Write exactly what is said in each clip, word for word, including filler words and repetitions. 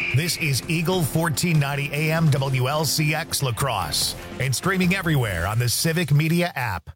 This is Eagle fourteen ninety A M W L C X La Crosse and streaming everywhere on the Civic Media app.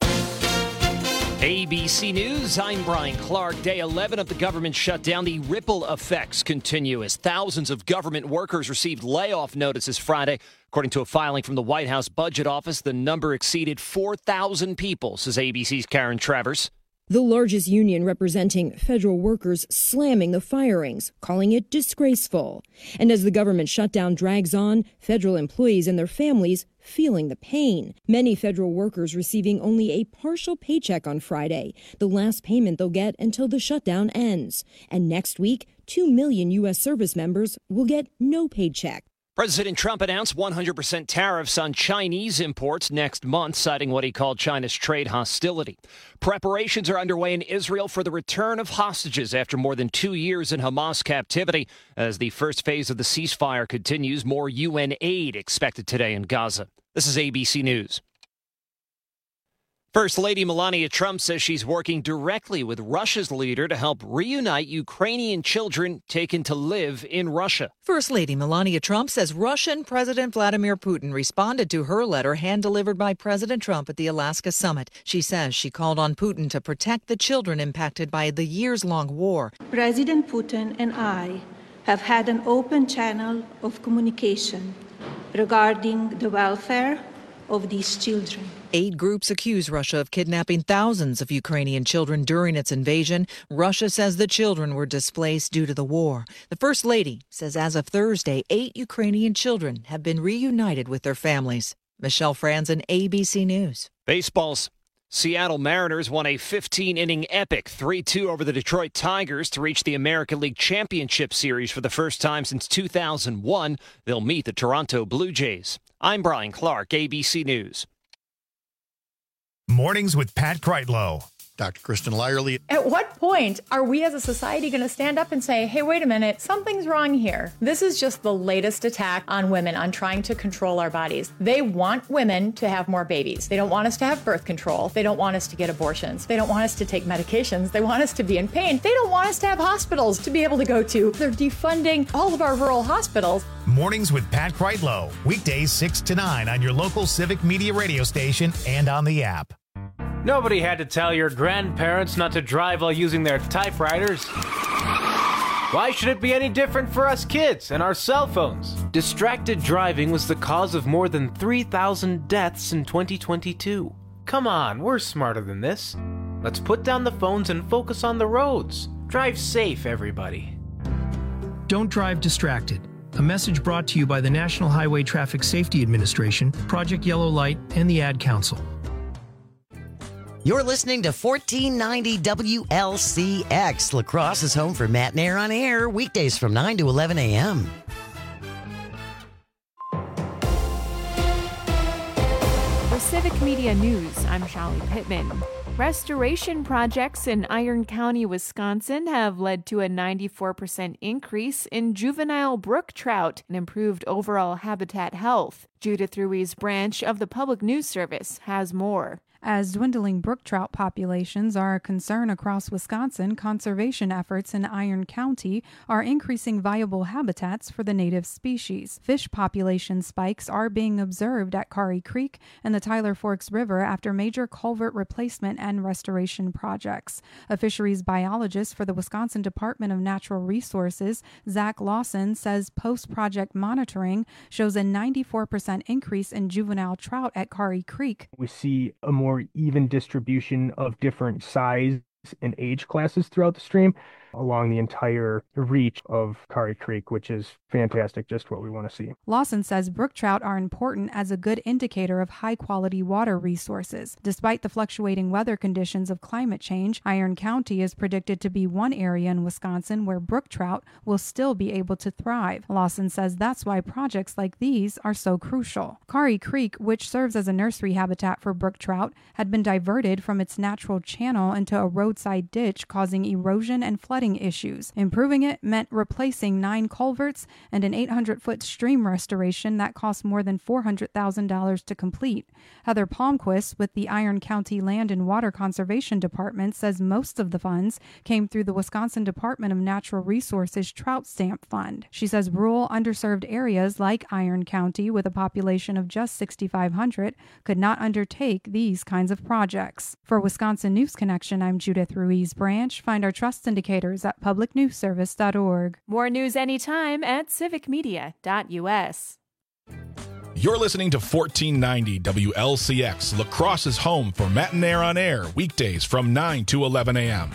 A B C News, I'm Brian Clark. Day eleven of the government shutdown. The ripple effects continue as thousands of government workers received layoff notices Friday. According to a filing from the White House Budget Office, the number exceeded four thousand people, says A B C's Karen Travers. The largest union representing federal workers slamming the firings, calling it disgraceful. And as the government shutdown drags on, federal employees and their families feeling the pain. Many federal workers receiving only a partial paycheck on Friday, the last payment they'll get until the shutdown ends. And next week, two million U S service members will get no paycheck. President Trump announced one hundred percent tariffs on Chinese imports next month, citing what he called China's trade hostility. Preparations are underway in Israel for the return of hostages after more than two years in Hamas captivity. As the first phase of the ceasefire continues, more U N aid expected today in Gaza. This is A B C News. First Lady Melania Trump says she's working directly with Russia's leader to help reunite Ukrainian children taken to live in Russia. First Lady Melania Trump says Russian President Vladimir Putin responded to her letter hand-delivered by President Trump at the Alaska summit. She says she called on Putin to protect the children impacted by the years-long war. President Putin and I have had an open channel of communication regarding the welfare of these children. Aid groups accuse Russia of kidnapping thousands of Ukrainian children during its invasion. Russia says the children were displaced due to the war. The First Lady says as of Thursday, eight Ukrainian children have been reunited with their families. Michelle Franzen, A B C News. Baseball's Seattle Mariners won a fifteen-inning epic three two over the Detroit Tigers to reach the American League Championship Series for the first time since two thousand one. They'll meet the Toronto Blue Jays. I'm Brian Clark, A B C News. Mornings with Pat Kreitlow. Doctor Kristen Lyerly. At what point are we as a society going to stand up and say, hey, wait a minute, something's wrong here? This is just the latest attack on women, on trying to control our bodies. They want women to have more babies. They don't want us to have birth control. They don't want us to get abortions. They don't want us to take medications. They want us to be in pain. They don't want us to have hospitals to be able to go to. They're defunding all of our rural hospitals. Mornings with Pat Kreitlow. Weekdays six to nine on your local Civic Media radio station and on the app. Nobody had to tell your grandparents not to drive while using their typewriters. Why should it be any different for us kids and our cell phones? Distracted driving was the cause of more than three thousand deaths in twenty twenty-two. Come on, we're smarter than this. Let's put down the phones and focus on the roads. Drive safe, everybody. Don't drive distracted. A message brought to you by the National Highway Traffic Safety Administration, Project Yellow Light, and the Ad Council. You're listening to fourteen ninety W L C X. La Crosse is home for Matt and Air on Air, weekdays from nine to eleven a.m. For Civic Media News, I'm Shelly Pittman. Restoration projects in Iron County, Wisconsin have led to a ninety-four percent increase in juvenile brook trout and improved overall habitat health. Judith Ruiz Branch of the Public News Service has more. As dwindling brook trout populations are a concern across Wisconsin, conservation efforts in Iron County are increasing viable habitats for the native species. Fish population spikes are being observed at Kari Creek and the Tyler Forks River after major culvert replacement and restoration projects. A fisheries biologist for the Wisconsin Department of Natural Resources, Zach Lawson, says post-project monitoring shows a ninety-four percent increase in juvenile trout at Kari Creek. We see a more more even distribution of different size and age classes throughout the stream along the entire reach of Kari Creek, which is fantastic, just what we want to see. Lawson says brook trout are important as a good indicator of high-quality water resources. Despite the fluctuating weather conditions of climate change, Iron County is predicted to be one area in Wisconsin where brook trout will still be able to thrive. Lawson says that's why projects like these are so crucial. Kari Creek, which serves as a nursery habitat for brook trout, had been diverted from its natural channel into a roadside ditch, causing erosion and flooding flooding issues. Improving it meant replacing nine culverts and an eight hundred foot stream restoration that cost more than four hundred thousand dollars to complete. Heather Palmquist with the Iron County Land and Water Conservation Department says most of the funds came through the Wisconsin Department of Natural Resources Trout Stamp Fund. She says rural, underserved areas like Iron County, with a population of just sixty-five hundred, could not undertake these kinds of projects. For Wisconsin News Connection, I'm Judith Ruiz Branch. Find our trust indicators at public news service dot org. More news anytime at civic media dot u s. You're listening to fourteen ninety W L C X, La Crosse's home for Matinee on Air, weekdays from nine to eleven a.m.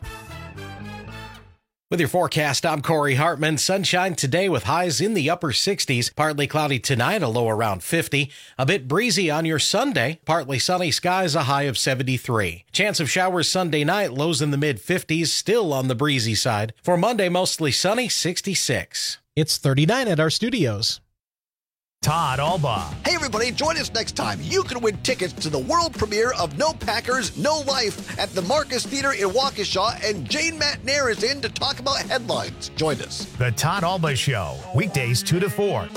With your forecast, I'm Corey Hartman. Sunshine today with highs in the upper sixties. Partly cloudy tonight, a low around fifty. A bit breezy on your Sunday. Partly sunny skies, a high of seventy-three. Chance of showers Sunday night, lows in the mid-fifties, still on the breezy side. For Monday, mostly sunny, sixty-six. It's thirty-nine at our studios. Todd Alba. Hey everybody, join us next time. You can win tickets to the world premiere of No Packers, No Life at the Marcus Theater in Waukesha, and Jane McNair is in to talk about headlines. Join us. The Todd Alba Show, weekdays two to four.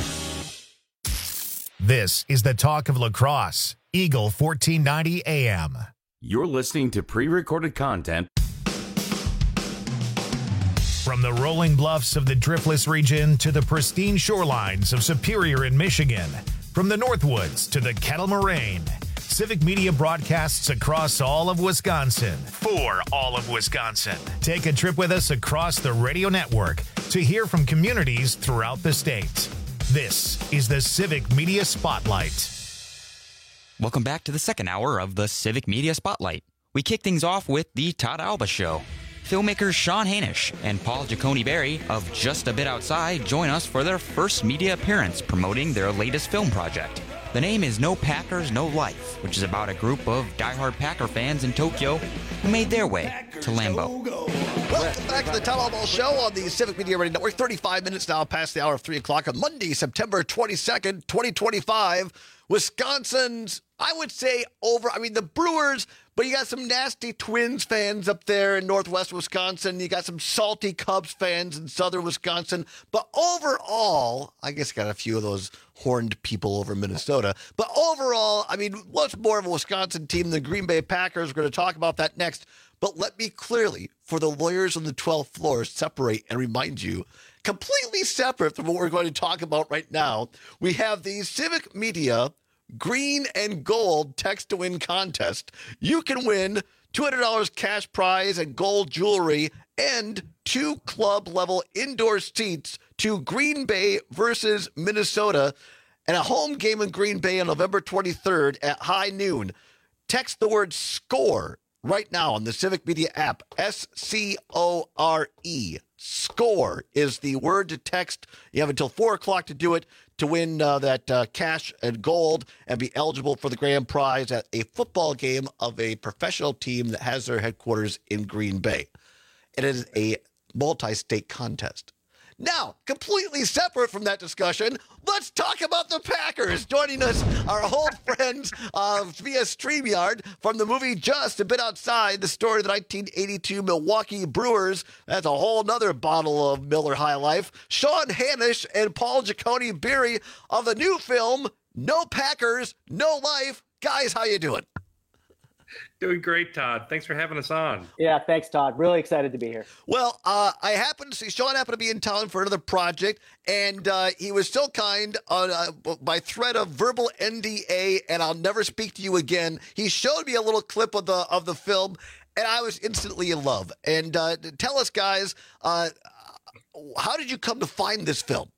This is the talk of La Crosse, Eagle fourteen ninety A M. You're listening to pre-recorded content from the rolling bluffs of the Driftless region to the pristine shorelines of Superior in Michigan, from the Northwoods to the Kettle Moraine, Civic Media broadcasts across all of Wisconsin for all of Wisconsin. Take a trip with us across the radio network to hear from communities throughout the state. This is the Civic Media Spotlight. Welcome back to the second hour of the Civic Media Spotlight. We kick things off with the Todd Alba Show. Filmmakers Sean Hanisch and Paul Giacone Berry of Just a Bit Outside join us for their first media appearance promoting their latest film project. The name is No Packers, No Life, which is about a group of diehard Packer fans in Tokyo who made their way Packers to Lambeau. Welcome back to the Todd Alba Show on the Civic Media Radio Network. thirty-five minutes now past the hour of three o'clock on Monday, September twenty-second, twenty twenty-five. Wisconsin's, I would say, over, I mean, the Brewers, but you got some nasty Twins fans up there in northwest Wisconsin. You got some salty Cubs fans in southern Wisconsin. But overall, I guess got a few of those horned people over in Minnesota. But overall, I mean, what's more of a Wisconsin team than the Green Bay Packers? We're going to talk about that next. But let me clearly, for the lawyers on the twelfth floor, separate and remind you, completely separate from what we're going to talk about right now, we have the Civic Media Green and Gold Text to Win contest. You can win two hundred dollars cash prize and gold jewelry and two club-level indoor seats to Green Bay versus Minnesota and a home game in Green Bay on November twenty-third at high noon. Text the word SCORE right now on the Civic Media app, S C O R E. SCORE is the word to text. You have until four o'clock to do it to win uh, that uh, cash and gold and be eligible for the grand prize at a football game of a professional team that has their headquarters in Green Bay. It is a multi-state contest. Now, completely separate from that discussion, let's talk about the Packers. Joining us, our old friends uh, via StreamYard from the movie Just a Bit Outside, the story of the nineteen eighty-two Milwaukee Brewers. That's a whole nother bottle of Miller High Life. Sean Hanisch and Paul Giacone Berry of the new film, No Packers, No Life. Guys, how you doing? Doing great, Todd. Thanks for having us on. Yeah, thanks, Todd. Really excited to be here. Well, uh, I happened to see Sean happened to be in town for another project, and uh, he was so kind on uh, by threat of verbal N D A, and I'll never speak to you again. He showed me a little clip of the of the film, and I was instantly in love. And uh, tell us, guys, uh, how did you come to find this film?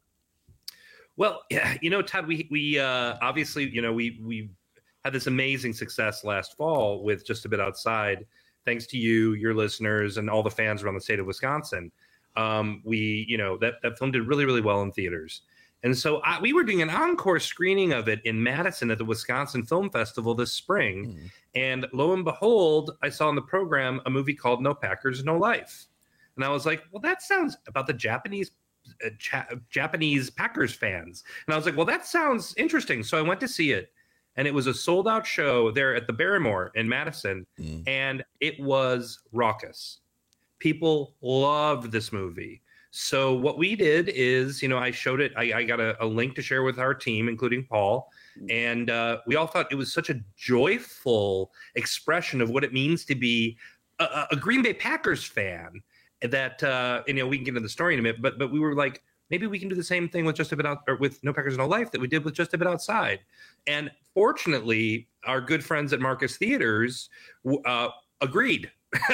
Well, yeah, you know, Todd, we we uh, obviously, you know, we we. had this amazing success last fall with Just a Bit Outside, thanks to you, your listeners, and all the fans around the state of Wisconsin. Um, we, you know, that, that film did really, really well in theaters. And so I, we were doing an encore screening of it in Madison at the Wisconsin Film Festival this spring. Mm. And lo and behold, I saw in the program a movie called No Packers, No Life. And I was like, well, that sounds about the Japanese uh, cha- Japanese Packers fans. And I was like, well, that sounds interesting. So I went to see it. And it was a sold-out show there at the Barrymore in Madison, mm. and it was raucous. People loved this movie. So what we did is, you know, I showed it. I, I got a, a link to share with our team, including Paul. And uh, we all thought it was such a joyful expression of what it means to be a, a Green Bay Packers fan that, uh, you know, we can get into the story in a minute, but but we were like, maybe we can do the same thing with Just a Bit Out, or with No Packers No Life that we did with Just a Bit Outside. And fortunately, our good friends at Marcus Theaters uh, agreed.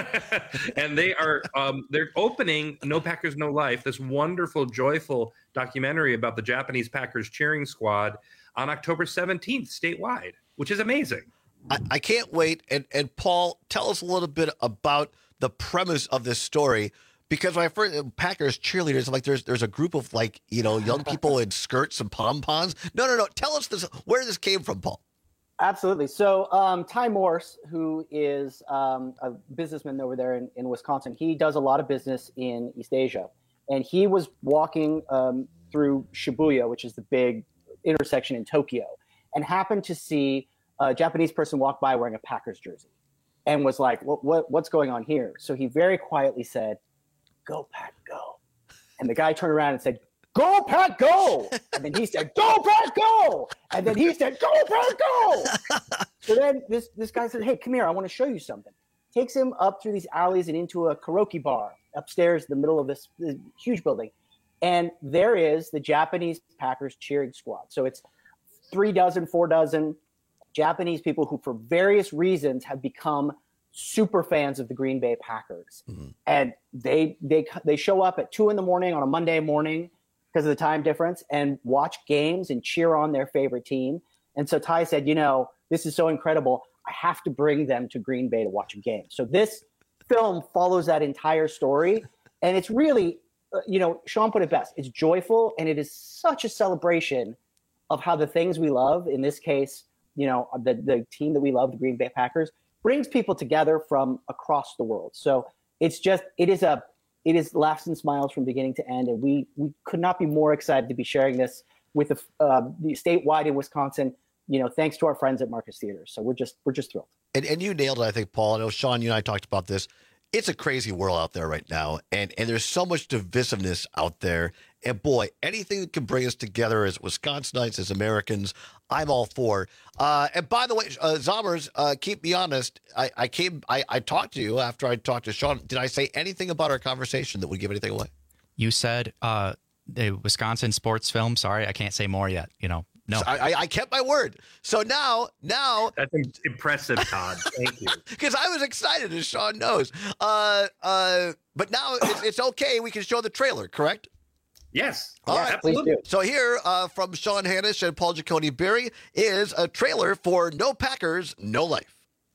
And they are um, they're opening No Packers No Life, this wonderful, joyful documentary about the Japanese Packers cheering squad, on October seventeenth statewide, which is amazing. I, I can't wait. And and Paul, tell us a little bit about the premise of this story. Because when I first Packers cheerleaders, I'm like, there's there's a group of like, you know, young people in skirts and pom-poms. No, no, no. Tell us this, where this came from, Paul. Absolutely. So um, Ty Morse, who is um, a businessman over there in, in Wisconsin, he does a lot of business in East Asia. And he was walking um, through Shibuya, which is the big intersection in Tokyo, and happened to see a Japanese person walk by wearing a Packers jersey and was like, what, what, what's going on here? So he very quietly said, "Go Pack, go." And the guy turned around and said, "Go Pack, go." And then he said, "Go Pack, go." And then he said, "Go Pack, go." So then this, this guy said, "Hey, come here. I want to show you something." Takes him up through these alleys and into a karaoke bar upstairs in the middle of this, this huge building. And there is the Japanese Packers cheering squad. So it's three dozen, four dozen Japanese people who, for various reasons, have become super fans of the Green Bay Packers. Mm-hmm. And they they they show up at two in the morning on a Monday morning because of the time difference and watch games and cheer on their favorite team. And so Ty said, you know, this is so incredible. I have to bring them to Green Bay to watch a game. So this film follows that entire story. And it's really, uh, you know, Sean put it best. It's joyful, and it is such a celebration of how the things we love, in this case, you know, the, the team that we love, the Green Bay Packers, brings people together from across the world. So it's just, it is a, it is laughs and smiles from beginning to end. And we, we could not be more excited to be sharing this with the, uh, the statewide in Wisconsin, you know, thanks to our friends at Marcus Theaters. So we're just, we're just thrilled. And, and you nailed it, I think, Paul. I know, Sean, you and I talked about this. It's a crazy world out there right now. And, and there's so much divisiveness out there. And boy, anything that can bring us together as Wisconsinites, as Americans, I'm all for. Uh, and by the way, uh, Zommers, uh, keep me honest. I, I came, I, I talked to you after I talked to Sean. Did I say anything about our conversation that would give anything away? You said uh, the Wisconsin sports film. Sorry, I can't say more yet. You know, no. So I, I kept my word. So now, now. That's impressive, Todd. Thank you. Because I was excited, as Sean knows. Uh, uh, but now it's, it's okay. We can show the trailer, correct? Yes. All yeah, right. absolutely. So here uh, from Sean Hanish and Paul Giacone Berry is a trailer for No Packers, No Life.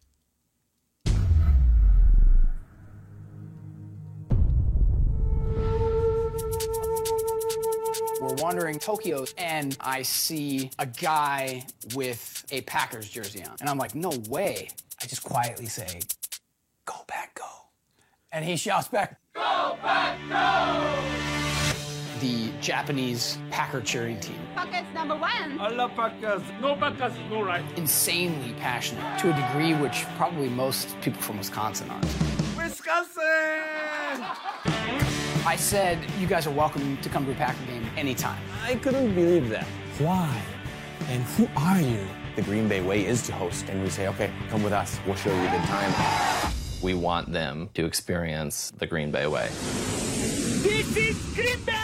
We're wandering Tokyo, and I see a guy with a Packers jersey on. And I'm like, no way. I just quietly say, "Go Pack, go." And he shouts back, "Go Pack, go!" The Japanese Packer cheering team. Packers number one. I love Packers. No Packers, no right. Insanely passionate to a degree which probably most people from Wisconsin aren't. Wisconsin! I said, you guys are welcome to come to a Packer game anytime. I couldn't believe that. Why? And who are you? The Green Bay way is to host, and we say, okay, come with us. We'll show you a good time. We want them to experience the Green Bay way. This is Green Bay!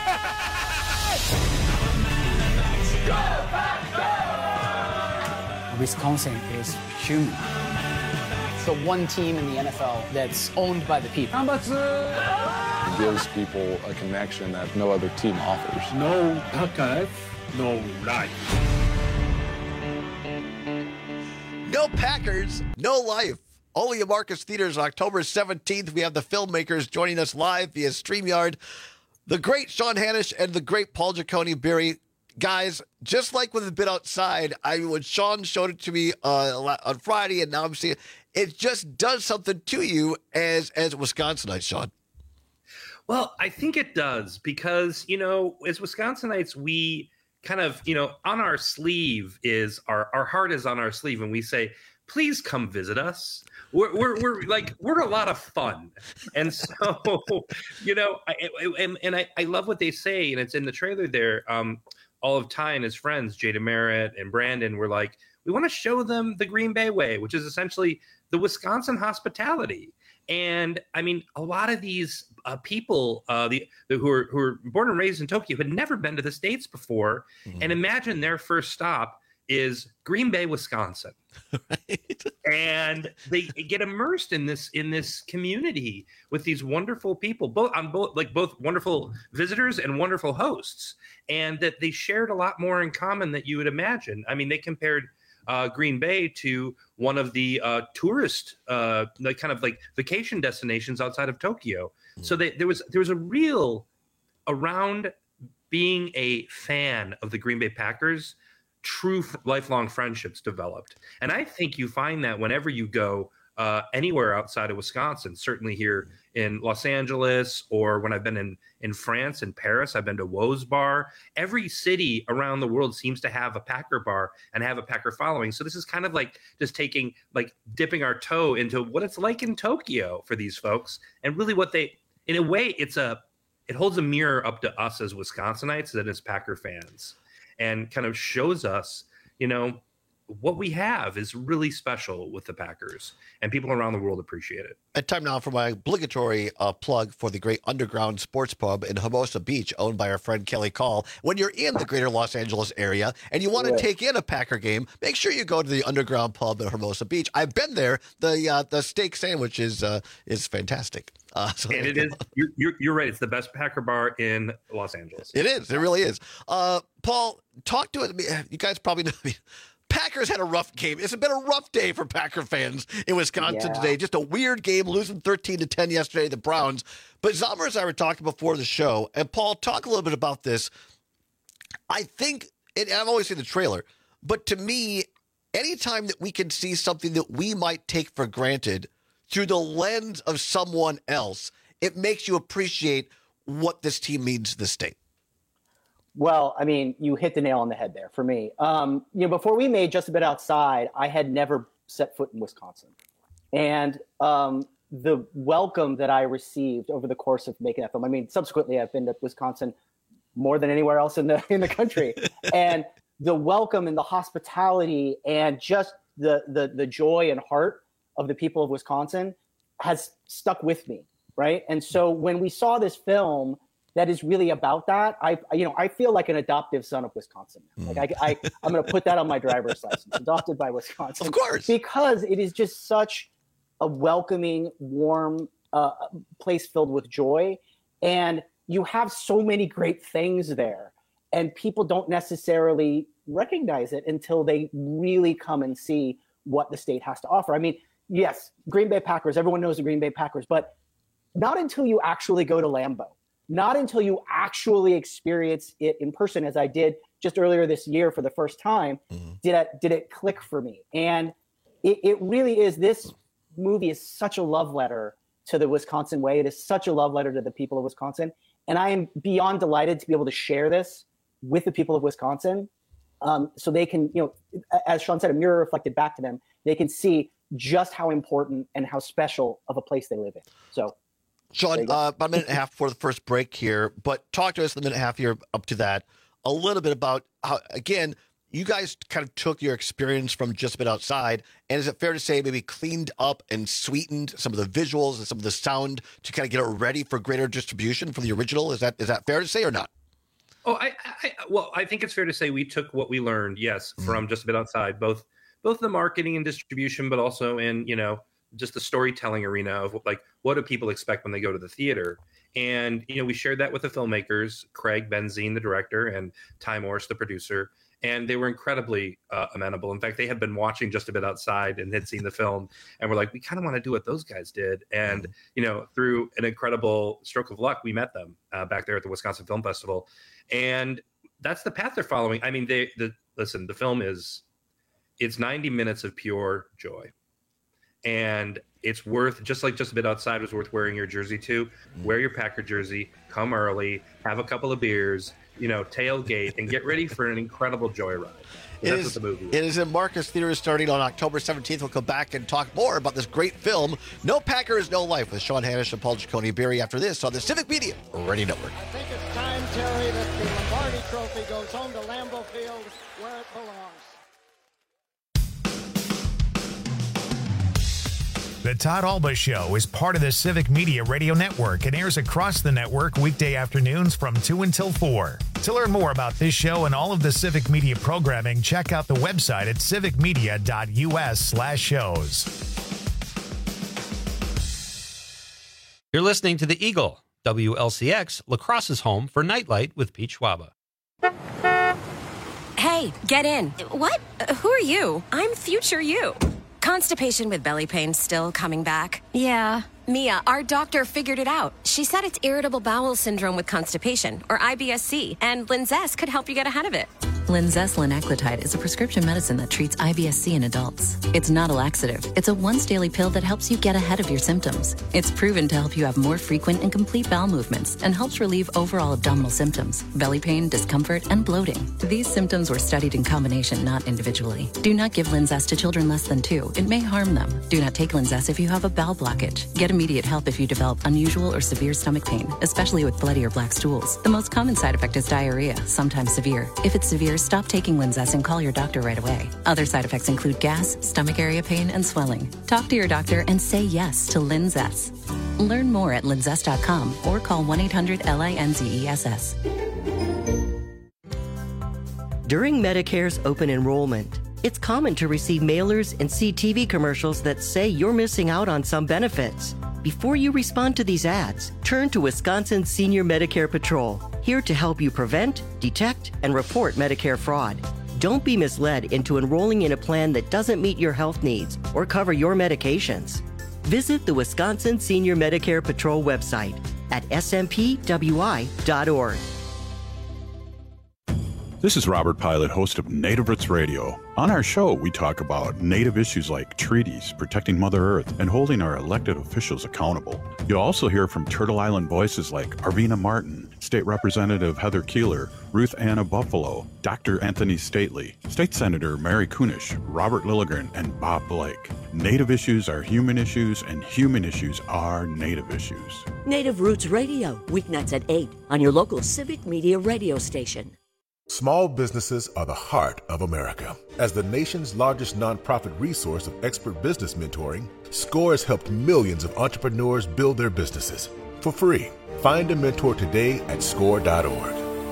Go, Pack, go! Wisconsin is human. The one team in the N F L that's owned by the people. It gives people a connection that no other team offers. No Packers, no life. No Packers, no life. Only at Marcus Theaters on October seventeenth. We have the filmmakers joining us live via StreamYard. The great Sean Hanish and the great Paul Giacone Berry. Guys, just like with A Bit Outside, I when Sean showed it to me uh, on Friday, and now I'm seeing it, it just does something to you as as Wisconsinites, Sean. Well, I think it does because, you know, as Wisconsinites, we kind of, you know, on our sleeve is our, our heart is on our sleeve. And we say, please come visit us. We're, we're, we're like, we're a lot of fun. And so, you know, I, and, and I, I love what they say, and it's in the trailer there. Um, all of Ty and his friends, Jada Merritt and Brandon, were like, we want to show them the Green Bay way, which is essentially the Wisconsin hospitality. And I mean, a lot of these uh, people uh, the, the who are who are born and raised in Tokyo had never been to the States before. Mm-hmm. And imagine their first stop is Green Bay, Wisconsin. Right. And they get immersed in this in this community with these wonderful people, both on both like both wonderful visitors and wonderful hosts, and that they shared a lot more in common than you would imagine. I mean, they compared uh, Green Bay to one of the uh, tourist, uh, like kind of like vacation destinations outside of Tokyo. Mm. So they, there was there was a real around being a fan of the Green Bay Packers. True f- lifelong friendships developed. And I think you find that whenever you go uh, anywhere outside of Wisconsin, certainly here in Los Angeles, or when I've been in, in France and Paris, I've been to Woe's Bar. Every city around the world seems to have a Packer bar and have a Packer following. So this is kind of like just taking, like dipping our toe into what it's like in Tokyo for these folks. And really what they, in a way, it's a, it holds a mirror up to us as Wisconsinites and as Packer fans. And kind of shows us, you know, what we have is really special with the Packers, and people around the world appreciate it. And time now for my obligatory uh, plug for the great Underground Sports Pub in Hermosa Beach, owned by our friend Kelly Call. When you're in the greater Los Angeles area and you want to yeah. take in a Packer game, make sure you go to the Underground Pub in Hermosa Beach. I've been there. The uh, the steak sandwich is uh, is fantastic. Uh, so and it is. You're, you're, you're right. It's the best Packer bar in Los Angeles. It is. It really is. Uh, Paul, talk to it. You guys probably know. I mean, Packers had a rough game. It's been a rough day for Packer fans in Wisconsin yeah. today. Just a weird game, losing thirteen to ten yesterday, the Browns. But Zalmer and I were talking before the show, and Paul, talk a little bit about this. I think, and I've always seen the trailer, but to me, anytime that we can see something that we might take for granted through the lens of someone else, it makes you appreciate what this team means to the state. Well, I mean, you hit the nail on the head there for me. Um, you know, before we made Just a Bit Outside, I had never set foot in Wisconsin. And um, the welcome that I received over the course of making that film, I mean, subsequently, I've been to Wisconsin more than anywhere else in the in the country. And the welcome and the hospitality and just the the the joy and heart of the people of Wisconsin has stuck with me, right? And so when we saw this film that is really about that, I, you know, I feel like an adoptive son of Wisconsin. Like I, I I'm going to put that on my driver's license, adopted by Wisconsin. Of course. Because it is just such a welcoming, warm uh, place filled with joy. And you have so many great things there. And people don't necessarily recognize it until they really come and see what the state has to offer. I mean, yes, Green Bay Packers, everyone knows the Green Bay Packers, but not until you actually go to Lambeau, not until you actually experience it in person, as I did just earlier this year for the first time, mm-hmm. did it, did it click for me. And it, it really is, this movie is such a love letter to the Wisconsin way. It is such a love letter to the people of Wisconsin. And I am beyond delighted to be able to share this with the people of Wisconsin, um, so they can, you know, as Sean said, a mirror reflected back to them. They can see just how important and how special of a place they live in. So, Sean, uh, about a minute and a half before the first break here, but talk to us in the minute and a half here up to that a little bit about how, again, you guys kind of took your experience from Just a Bit Outside, and is it fair to say maybe cleaned up and sweetened some of the visuals and some of the sound to kind of get it ready for greater distribution from the original? Is that is that fair to say or not? Oh, I, I well, I think it's fair to say we took what we learned, yes, mm-hmm. from Just a Bit Outside, both both the marketing and distribution, but also in, you know, just the storytelling arena of like, what do people expect when they go to the theater? And, you know, we shared that with the filmmakers, Craig Benzine, the director, and Ty Morris, the producer. And they were incredibly uh, amenable. In fact, they had been watching Just a Bit Outside and had seen the film and were like, we kind of want to do what those guys did. And, mm-hmm. you know, through an incredible stroke of luck, we met them uh, back there at the Wisconsin Film Festival. And that's the path they're following. I mean, they, the, listen, the film is, it's ninety minutes of pure joy. And It's worth, just like Just a Bit Outside was worth wearing your jersey to, wear your Packer jersey, come early, have a couple of beers, you know, tailgate, and get ready for an incredible joyride. It That's is, what the movie is. it is in Marcus Theaters starting on October seventeenth. We'll come back and talk more about this great film, No Packers, No Life, with Sean Hanish and Paul Giacone Berry after this on the Civic Media Radio Network. I think it's time, Terry, that the Lombardi Trophy goes home to Lambeau Field where it belongs. The Todd Alba Show is part of the Civic Media Radio Network and airs across the network weekday afternoons from two until four. To learn more about this show and all of the Civic Media programming, check out the website at civicmedia.us slash shows. You're listening to The Eagle, W L C X, La Crosse's home for Nightlight with Pete Schwaba. Hey, get in. What? Uh, who are you? I'm future you. Constipation with belly pain still coming back? Yeah. Mia, our doctor figured it out. She said it's irritable bowel syndrome with constipation, or I B S C, and Linzess could help you get ahead of it. Linzess linaclotide is a prescription medicine that treats I B S C in adults. It's not a laxative. It's a once-daily pill that helps you get ahead of your symptoms. It's proven to help you have more frequent and complete bowel movements and helps relieve overall abdominal symptoms, belly pain, discomfort, and bloating. These symptoms were studied in combination, not individually. Do not give Linzess to children less than two. It may harm them. Do not take Linzess if you have a bowel blockage. Get immediate help if you develop unusual or severe stomach pain, especially with bloody or black stools. The most common side effect is diarrhea, sometimes severe. If it's severe, stop taking Linzess and call your doctor right away. Other side effects include gas, stomach area pain, and swelling. Talk to your doctor and say yes to Linzess. Learn more at linzess dot com or call one eight hundred L I N Z E S S. During Medicare's open enrollment, it's common to receive mailers and see T V commercials that say you're missing out on some benefits. Before you respond to these ads, turn to Wisconsin Senior Medicare Patrol, here to help you prevent, detect, and report Medicare fraud. Don't be misled into enrolling in a plan that doesn't meet your health needs or cover your medications. Visit the Wisconsin Senior Medicare Patrol website at s m p w i dot org. This is Robert Pilot, host of Native Roots Radio. On our show, we talk about Native issues like treaties, protecting Mother Earth, and holding our elected officials accountable. You'll also hear from Turtle Island voices like Arvina Martin, State Representative Heather Keeler, Ruth Anna Buffalo, Doctor Anthony Stately, State Senator Mary Kunish, Robert Lilligren, and Bob Blake. Native issues are human issues, and human issues are Native issues. Native Roots Radio, weeknights at eight on your local Civic Media radio station. Small businesses are the heart of America. As the nation's largest nonprofit resource of expert business mentoring, SCORE has helped millions of entrepreneurs build their businesses for free. Find a mentor today at score dot org.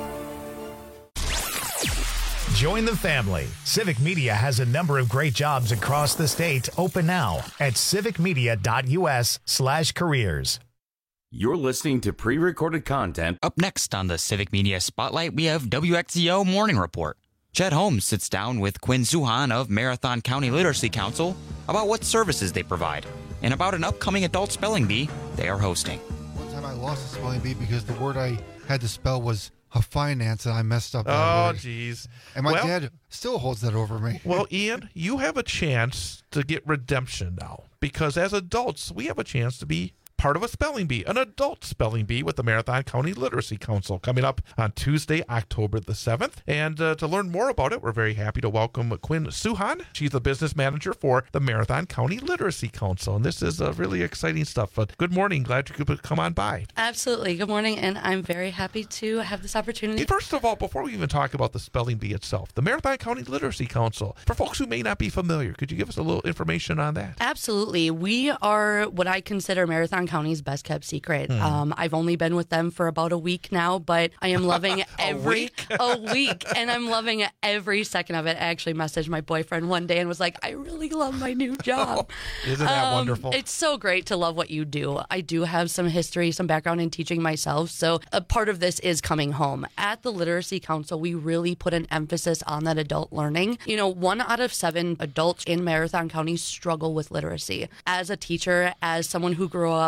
Join the family. Civic Media has a number of great jobs across the state open now at civicmedia.us slash careers. You're listening to pre-recorded content. Up next on the Civic Media Spotlight, we have W X Z O Morning Report. Chet Holmes sits down with Quinn Suhan of Marathon County Literacy Council about what services they provide and about an upcoming adult spelling bee they are hosting. One time I lost a spelling bee because the word I had to spell was a finance, and I messed up. Oh, geez. And my well, dad still holds that over me. Well, Ian, you have a chance to get redemption now, because as adults, we have a chance to be part of a spelling bee, an adult spelling bee with the Marathon County Literacy Council coming up on Tuesday, October the seventh. And uh, to learn more about it, we're very happy to welcome Quinn Suhan. She's the business manager for the Marathon County Literacy Council. And this is uh, really exciting stuff. But good morning. Glad you could come on by. Absolutely. Good morning. And I'm very happy to have this opportunity. First of all, before we even talk about the spelling bee itself, the Marathon County Literacy Council, for folks who may not be familiar, could you give us a little information on that? Absolutely. We are what I consider Marathon County's best kept secret. Hmm. Um, I've only been with them for about a week now, but I am loving every week? a week, and I'm loving every second of it. I actually messaged my boyfriend one day and was like, "I really love my new job." Isn't that um, wonderful? It's so great to love what you do. I do have some history, some background in teaching myself, so a part of this is coming home. At the Literacy Council, we really put an emphasis on that adult learning. You know, one out of seven adults in Marathon County struggle with literacy. As a teacher, as someone who grew up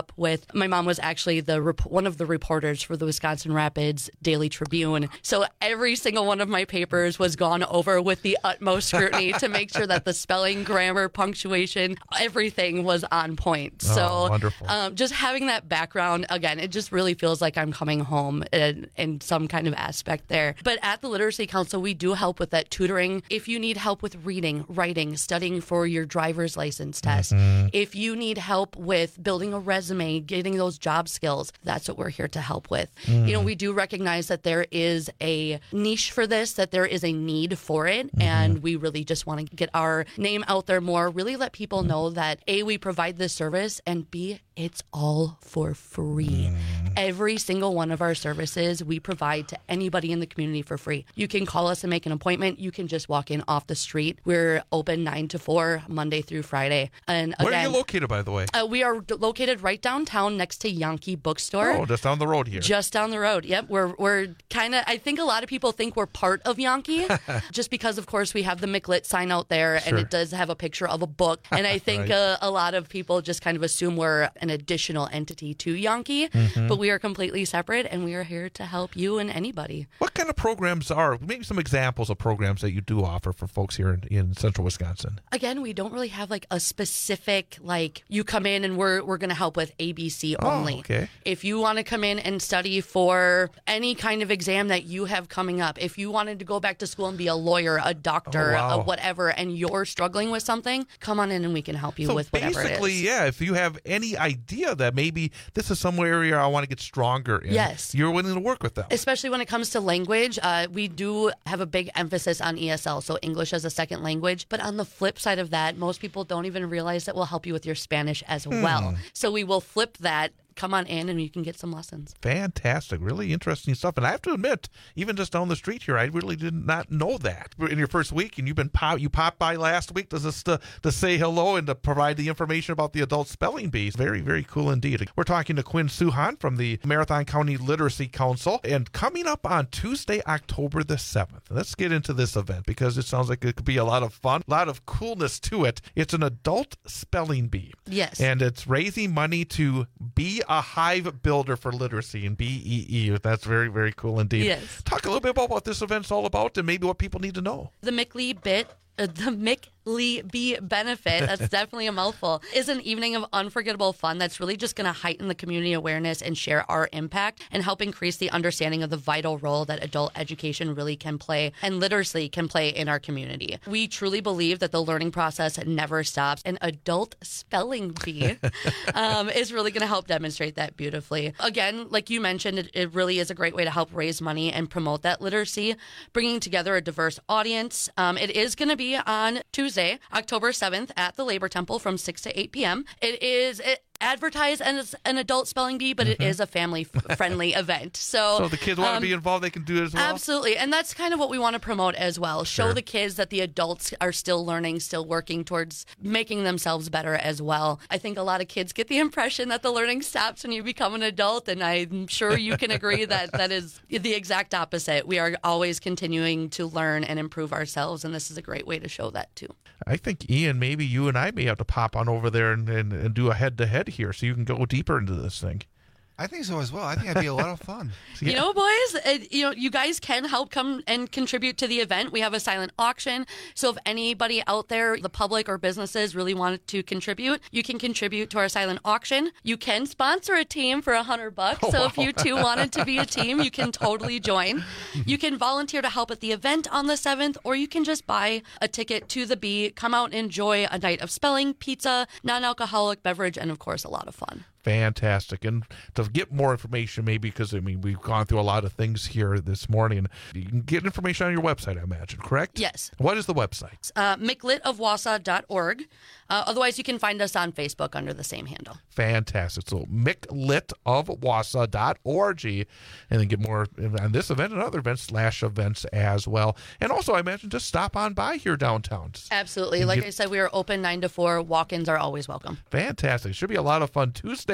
up with, my mom was actually the rep- one of the reporters for the Wisconsin Rapids Daily Tribune. So every single one of my papers was gone over with the utmost scrutiny to make sure that the spelling, grammar, punctuation, everything was on point. Oh, So wonderful. um, just having that background, again, it just really feels like I'm coming home in, in some kind of aspect there. But at the Literacy Council, we do help with that tutoring. If you need help with reading, writing, studying for your driver's license test, Mm-hmm. if you need help with building a resume, getting those job skills, that's what we're here to help with. Mm. You know, we do recognize that there is a niche for this, that there is a need for it, Mm-hmm. and we really just want to get our name out there more, really let people know that A, we provide this service, and B, it's all for free. Mm. Every single one of our services we provide to anybody in the community for free. You can call us and make an appointment. You can just walk in off the street. We're open nine to four, Monday through Friday. And again, Where are you located, by the way? Uh, we are d- located right downtown next to Yankee Bookstore. Oh, just down the road here. Just down the road. Yep. We're we're kind of, I think a lot of people think we're part of Yankee just because, of course, we have the McLit sign out there Sure. and it does have a picture of a book. And I think Right. uh, a lot of people just kind of assume we're an additional entity to Yankee, Mhm. but we are completely separate and we are here to help you and anybody. What kind of programs are, maybe some examples of programs that you do offer for folks here in, in central Wisconsin? Again, we don't really have like a specific, like you come in and we're we're going to help with A B C only. Oh, okay. If you want to come in and study for any kind of exam that you have coming up, if you wanted to go back to school and be a lawyer, a doctor, Oh, wow. a whatever, and you're struggling with something, come on in and we can help you So with whatever it basically, is. yeah, if you have any idea that maybe this is some area I want to get stronger in, Yes. you're willing to work with them. Especially when it comes to language, uh, we do have a big emphasis on E S L, so English as a second language. But on the flip side of that, most people don't even realize that we'll help you with your Spanish as Hmm. well. So we will flip that. Come on in and you can get some lessons. Fantastic. Really interesting stuff. And I have to admit, even just down the street here, I really did not know that. In your first week, and you've been pop, you popped by last week to, just to, to say hello and to provide the information about the adult spelling bees. Very, very cool indeed. We're talking to Quinn Suhan from the Marathon County Literacy Council. And coming up on Tuesday, October the seventh, let's get into this event because it sounds like it could be a lot of fun, a lot of coolness to it. It's an adult spelling bee. Yes. And it's raising money to be a hive builder for literacy and B E E. That's very, very cool indeed. Yes. Talk a little bit about what this event's all about and maybe what people need to know. The McLee bit, uh, the McLee Bee benefit, that's definitely a mouthful, is an evening of unforgettable fun that's really just going to heighten the community awareness and share our impact and help increase the understanding of the vital role that adult education really can play and literacy can play in our community. We truly believe that the learning process never stops. An adult spelling bee um, is really going to help demonstrate that beautifully. Again, like you mentioned, it, it really is a great way to help raise money and promote that literacy, bringing together a diverse audience. Um, it is going to be on Tuesday, October seventh at the Labor Temple from six to eight p.m. It is it, advertised as an adult spelling bee, but Mm-hmm. it is a family-friendly event. So, So the kids want um, to be involved, they can do it as well? Absolutely. And that's kind of what we want to promote as well. Show Sure. the kids that the adults are still learning, still working towards making themselves better as well. I think a lot of kids get the impression that the learning stops when you become an adult, and I'm sure you can agree that that is the exact opposite. We are always continuing to learn and improve ourselves, and this is a great way to show that too. I think, Ian, maybe you and I may have to pop on over there and, and, and do a head-to-head here so you can go deeper into this thing. I think so as well. I think that'd be a lot of fun. You know, boys, uh, you know, you guys can help come and contribute to the event. We have a silent auction. So if anybody out there, the public or businesses really wanted to contribute, you can contribute to our silent auction. You can sponsor a team for a hundred bucks. Oh, so wow. if you too wanted to be a team, you can totally join. You can volunteer to help at the event on the seventh, or you can just buy a ticket to the Bee, come out and enjoy a night of spelling, pizza, non-alcoholic beverage, and of course, a lot of fun. Fantastic. And to get more information, maybe because, I mean, we've gone through a lot of things here this morning. You can get information on your website, I imagine, correct? Yes. What is the website? Uh, M C L I T of Wausau dot org. Uh, otherwise, you can find us on Facebook under the same handle. Fantastic. So M C L I T of Wausau dot org, and then get more on this event and other events slash events as well. And also, I imagine, just stop on by here downtown. Absolutely. And Like get- I said, we are open nine to four. Walk-ins are always welcome. Fantastic. Should be a lot of fun. Tuesday,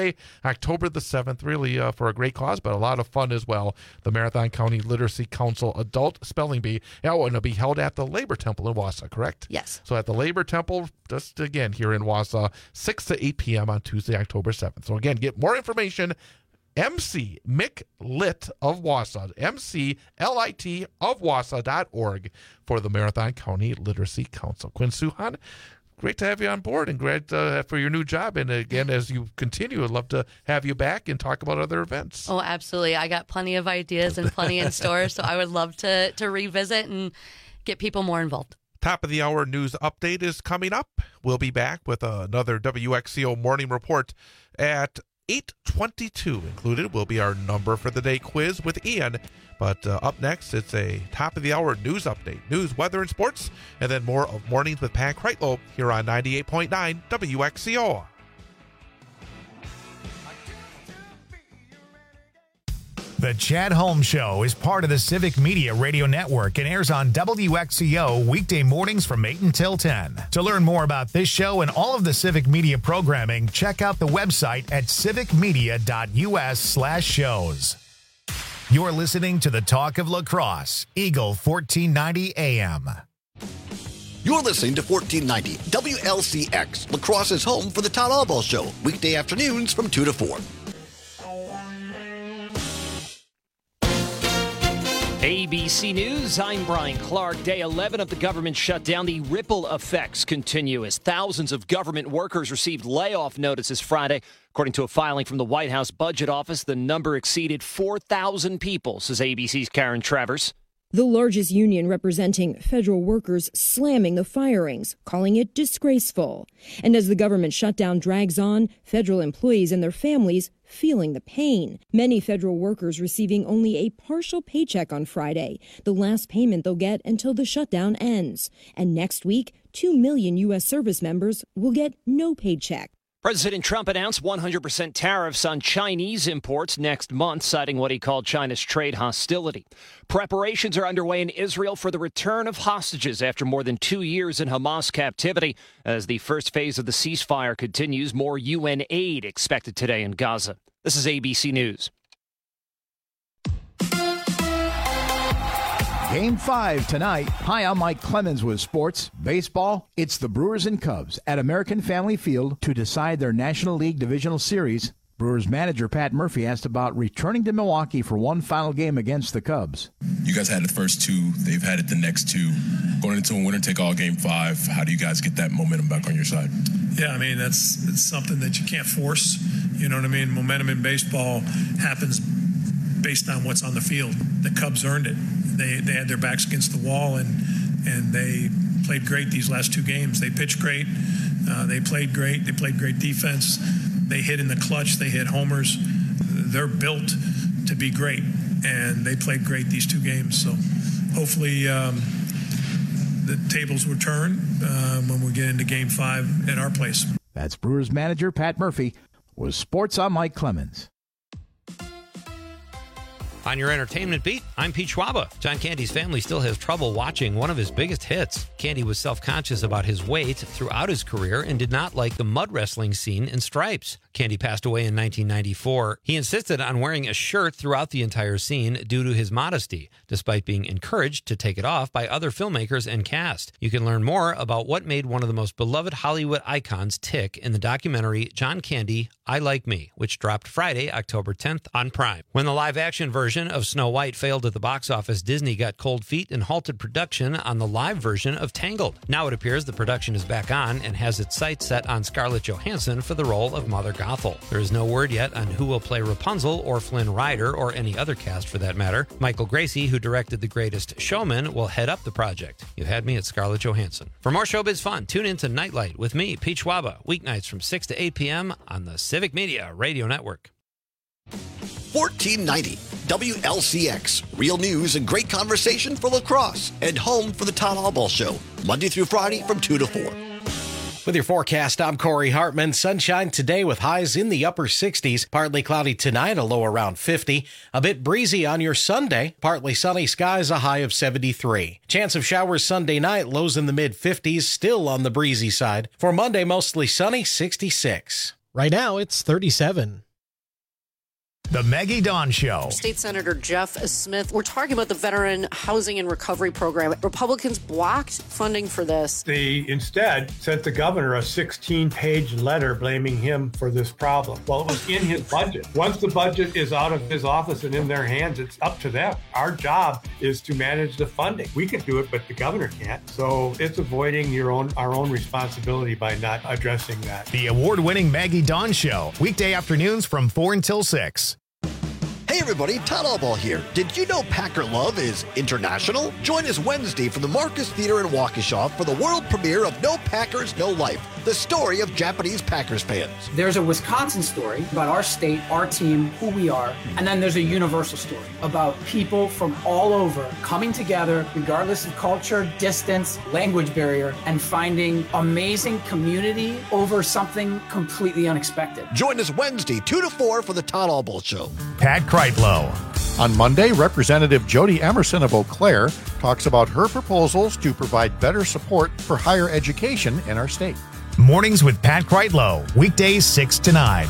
Tuesday, October the seventh, really uh, for a great cause, but a lot of fun as well. The Marathon County Literacy Council Adult Spelling Bee. Oh, and it'll be held at the Labor Temple in Wausau, correct? Yes. So at the Labor Temple, just again here in Wausau, six to eight p.m. on Tuesday, October seventh. So again, get more information. M C Mick Lit of Wausau, M C L I T of Wausau dot org for the Marathon County Literacy Council. Quinn Suhan, great to have you on board and great uh, for your new job. And again, as you continue, I'd love to have you back and talk about other events. Oh, absolutely. I got plenty of ideas and plenty in store, so I would love to to revisit and get people more involved. Top of the hour news update is coming up. We'll be back with another W X C O morning report at eight twenty-two. Included will be our number for the day quiz with Ian. But uh, up next, it's a top of the hour news update, news, weather, and sports, and then more of Mornings with Pat Kreitlow here on ninety-eight point nine W X C O. The Chad Holmes Show is part of the Civic Media Radio Network and airs on W X C O weekday mornings from eight until ten. To learn more about this show and all of the Civic Media programming, check out the website at civicmedia.us slash shows. You're listening to the Talk of Lacrosse, Eagle fourteen ninety A M. You're listening to fourteen ninety W L C X, Lacrosse's home for the Todd Albaugh Show, weekday afternoons from two to four. A B C News, I'm Brian Clark. Day eleven of the government shutdown. The ripple effects continue as thousands of government workers received layoff notices Friday. According to a filing from the White House Budget Office, the number exceeded four thousand people, says A B C's Karen Travers. The largest union representing federal workers slamming the firings, calling it disgraceful. And as the government shutdown drags on, federal employees and their families feeling the pain. Many federal workers receiving only a partial paycheck on Friday, the last payment they'll get until the shutdown ends. And next week, two million U S service members will get no paycheck. President Trump announced one hundred percent tariffs on Chinese imports next month, citing what he called China's trade hostility. Preparations are underway in Israel for the return of hostages after more than two years in Hamas captivity. As the first phase of the ceasefire continues, more U N aid expected today in Gaza. This is A B C News. Game five tonight. Hi, I'm Mike Clemens with sports. Baseball, it's the Brewers and Cubs at American Family Field to decide their National League Divisional Series. Brewers manager Pat Murphy asked about returning to Milwaukee for one final game against the Cubs. You guys had the first two. They've had it the next two. Going into a winner-take-all game five, how do you guys get that momentum back on your side? Yeah, I mean, that's it's something that you can't force. You know what I mean? Momentum in baseball happens based on what's on the field. The Cubs earned it. They they had their backs against the wall, and and they played great these last two games. They pitched great. Uh, they played great. They played great defense. They hit in the clutch. They hit homers. They're built to be great, and they played great these two games. So hopefully um, the tables will turn uh, when we get into game five at our place. That's Brewers manager Pat Murphy. Was Sports on Mike Clemens. On your entertainment beat, I'm Pete Schwaba. John Candy's family still has trouble watching one of his biggest hits. Candy was self-conscious about his weight throughout his career and did not like the mud wrestling scene in Stripes. Candy passed away in nineteen ninety-four. He insisted on wearing a shirt throughout the entire scene due to his modesty, despite being encouraged to take it off by other filmmakers and cast. You can learn more about what made one of the most beloved Hollywood icons tick in the documentary John Candy, I Like Me, which dropped Friday, October tenth on Prime. When the live-action version of Snow White failed at the box office, Disney got cold feet and halted production on the live version of Tangled. Now it appears the production is back on and has its sights set on Scarlett Johansson for the role of Mother Gothel. There is no word yet on who will play Rapunzel or Flynn Rider or any other cast for that matter. Michael Gracie, who directed The Greatest Showman, will head up the project. You had me at Scarlett Johansson. For more showbiz fun, tune in to Nightlight with me, Pete Schwaba, weeknights from six to eight p.m. on the Civic Media Radio Network. fourteen ninety W L C X, real news and great conversation for lacrosse, and home for the Todd Albaugh Show, Monday through Friday from two to four. With your forecast, I'm Corey Hartman. Sunshine today with highs in the upper sixties. Partly cloudy tonight, a low around fifty. A bit breezy on your Sunday. Partly sunny skies, a high of seventy-three. Chance of showers Sunday night, lows in the mid fifties, still on the breezy side. For Monday, mostly sunny, sixty-six. Right now, it's thirty-seven. The Maggie Dawn Show. State Senator Jeff Smith, we're talking about the Veteran Housing and Recovery Program. Republicans blocked funding for this. They instead sent the governor a sixteen-page letter blaming him for this problem. Well, it was in his budget. Once the budget is out of his office and in their hands, it's up to them. Our job is to manage the funding. We can do it, but the governor can't. So it's avoiding your own our own responsibility by not addressing that. The award-winning Maggie Dawn Show. Weekday afternoons from four until six. Hey everybody, Todd Allball here. Did you know Packer Love is international? Join us Wednesday from the Marcus Theater in Waukesha for the world premiere of No Packers, No Life, the story of Japanese Packers fans. There's a Wisconsin story about our state, our team, who we are, and then there's a universal story about people from all over coming together, regardless of culture, distance, language barrier, and finding amazing community over something completely unexpected. Join us Wednesday, two to four for the Todd Allball Show. Pat Kreitlow. On Monday, Representative Jody Emerson of Eau Claire talks about her proposals to provide better support for higher education in our state. Mornings with Pat Kreitlow, weekdays six to nine.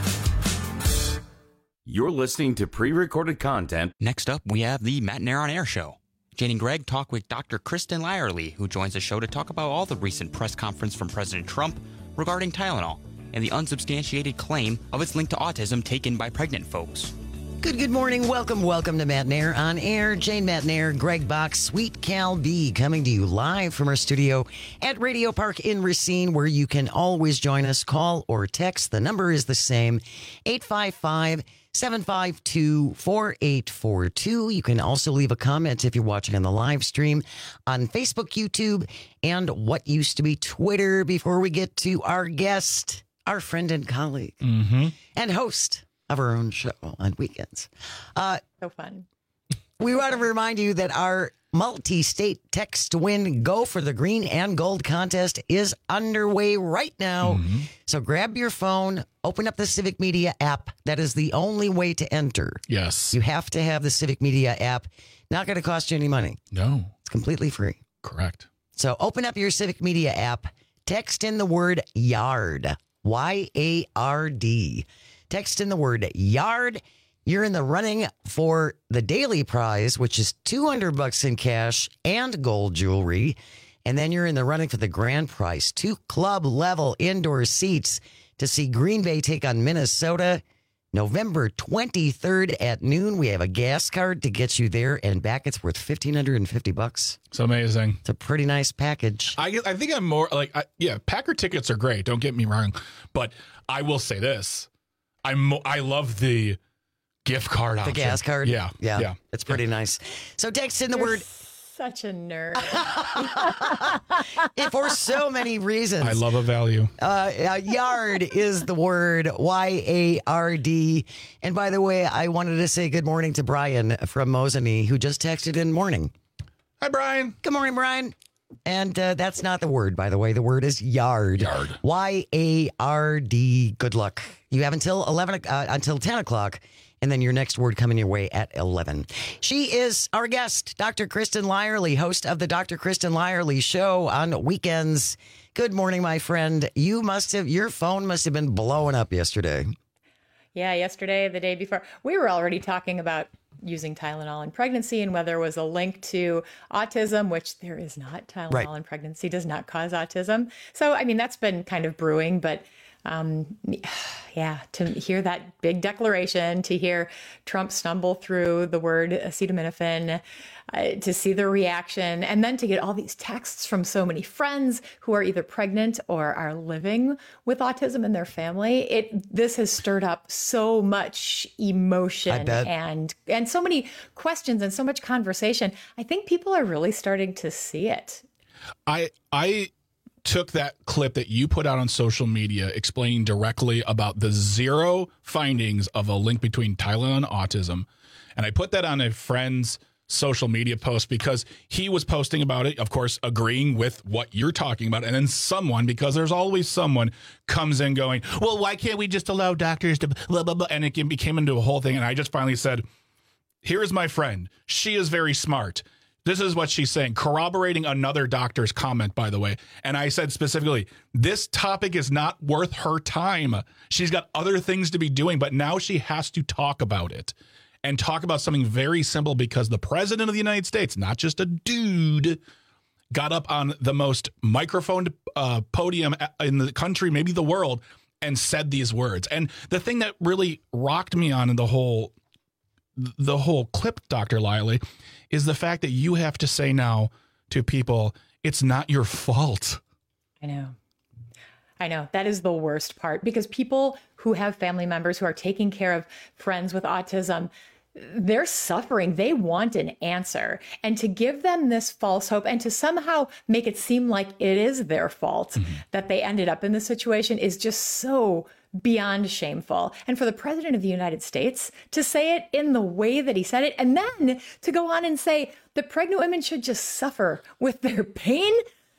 You're listening to pre-recorded content. Next up, we have the Matt Nair on Air show. Jane and Greg talk with Doctor Kristen Lyerly, who joins the show to talk about all the recent press conference from President Trump regarding Tylenol and the unsubstantiated claim of its link to autism taken by pregnant folks. Good, good morning. Welcome, welcome to Matt Nair on Air. Jane Matt Nair, Greg Box, Sweet Cal B, coming to you live from our studio at Radio Park in Racine, where you can always join us. Call or text. The number is the same, eight five five, seven five two, four eight four two. You can also leave a comment if you're watching on the live stream on Facebook, YouTube, and what used to be Twitter. Before we get to our guest, our friend and colleague, mm-hmm. and host of our own show on weekends. Uh, so fun. We want to remind you that our multi-state text to win Go for the Green and Gold contest is underway right now. Mm-hmm. So grab your phone, open up the Civic Media app. That is the only way to enter. Yes. You have to have the Civic Media app. Not going to cost you any money. No. It's completely free. Correct. So open up your Civic Media app, text in the word YARD, Y A R D. Text in the word YARD. You're in the running for the daily prize, which is two hundred bucks in cash and gold jewelry. And then you're in the running for the grand prize, two club level indoor seats to see Green Bay take on Minnesota November twenty-third at noon. We have a gas card to get you there and back. It's worth fifteen hundred fifty bucks. It's amazing. It's a pretty nice package. I, I think I'm more like, I, yeah, Packer tickets are great. Don't get me wrong. But I will say this. I'm, I love the gift card option. The gas card? Yeah. Yeah. yeah. It's pretty yeah. nice. So text in the You're word. Such a nerd. For so many reasons. I love a value. Uh, uh, yard is the word, Y A R D. And by the way, I wanted to say good morning to Brian from Mosinee, who just texted in morning. Hi, Brian. Good morning, Brian. And uh, that's not the word, by the way. The word is yard. Yard. Y A R D. Good luck. You have until eleven uh, until ten o'clock, and then your next word coming your way at eleven. She is our guest, Doctor Kristen Lyerly, host of the Doctor Kristen Lyerly Show on weekends. Good morning, my friend. You must have your phone must have been blowing up yesterday. Yeah, yesterday, the day before, we were already talking about using Tylenol in pregnancy and whether there was a link to autism, which there is not. Tylenol right. in pregnancy does not cause autism. So, I mean, that's been kind of brewing, but um, yeah, to hear that big declaration, to hear Trump stumble through the word acetaminophen, uh, to see the reaction, and then to get all these texts from so many friends who are either pregnant or are living with autism in their family. It this has stirred up so much emotion and and so many questions and so much conversation. I think people are really starting to see it. I I took that clip that you put out on social media explaining directly about the zero findings of a link between Tylenol and autism, and I put that on a friend's social media post because he was posting about it, of course, agreeing with what you're talking about. And then someone, because there's always someone, comes in going, well, why can't we just allow doctors to blah, blah, blah? And it became into a whole thing. And I just finally said, here is my friend. She is very smart. This is what she's saying, corroborating another doctor's comment, by the way. And I said specifically, this topic is not worth her time. She's got other things to be doing, but now she has to talk about it and talk about something very simple because the president of the United States, not just a dude, got up on the most microphoned uh, podium in the country, maybe the world, and said these words. And the thing that really rocked me on in the whole the whole clip, Doctor Liley, is the fact that you have to say now to people, it's not your fault. I know. I know. That is the worst part, because people who have family members who are taking care of friends with autism, they're suffering. They want an answer. And to give them this false hope and to somehow make it seem like it is their fault mm-hmm. that they ended up in this situation is just so beyond shameful. And for the president of the United States to say it in the way that he said it, and then to go on and say the pregnant women should just suffer with their pain.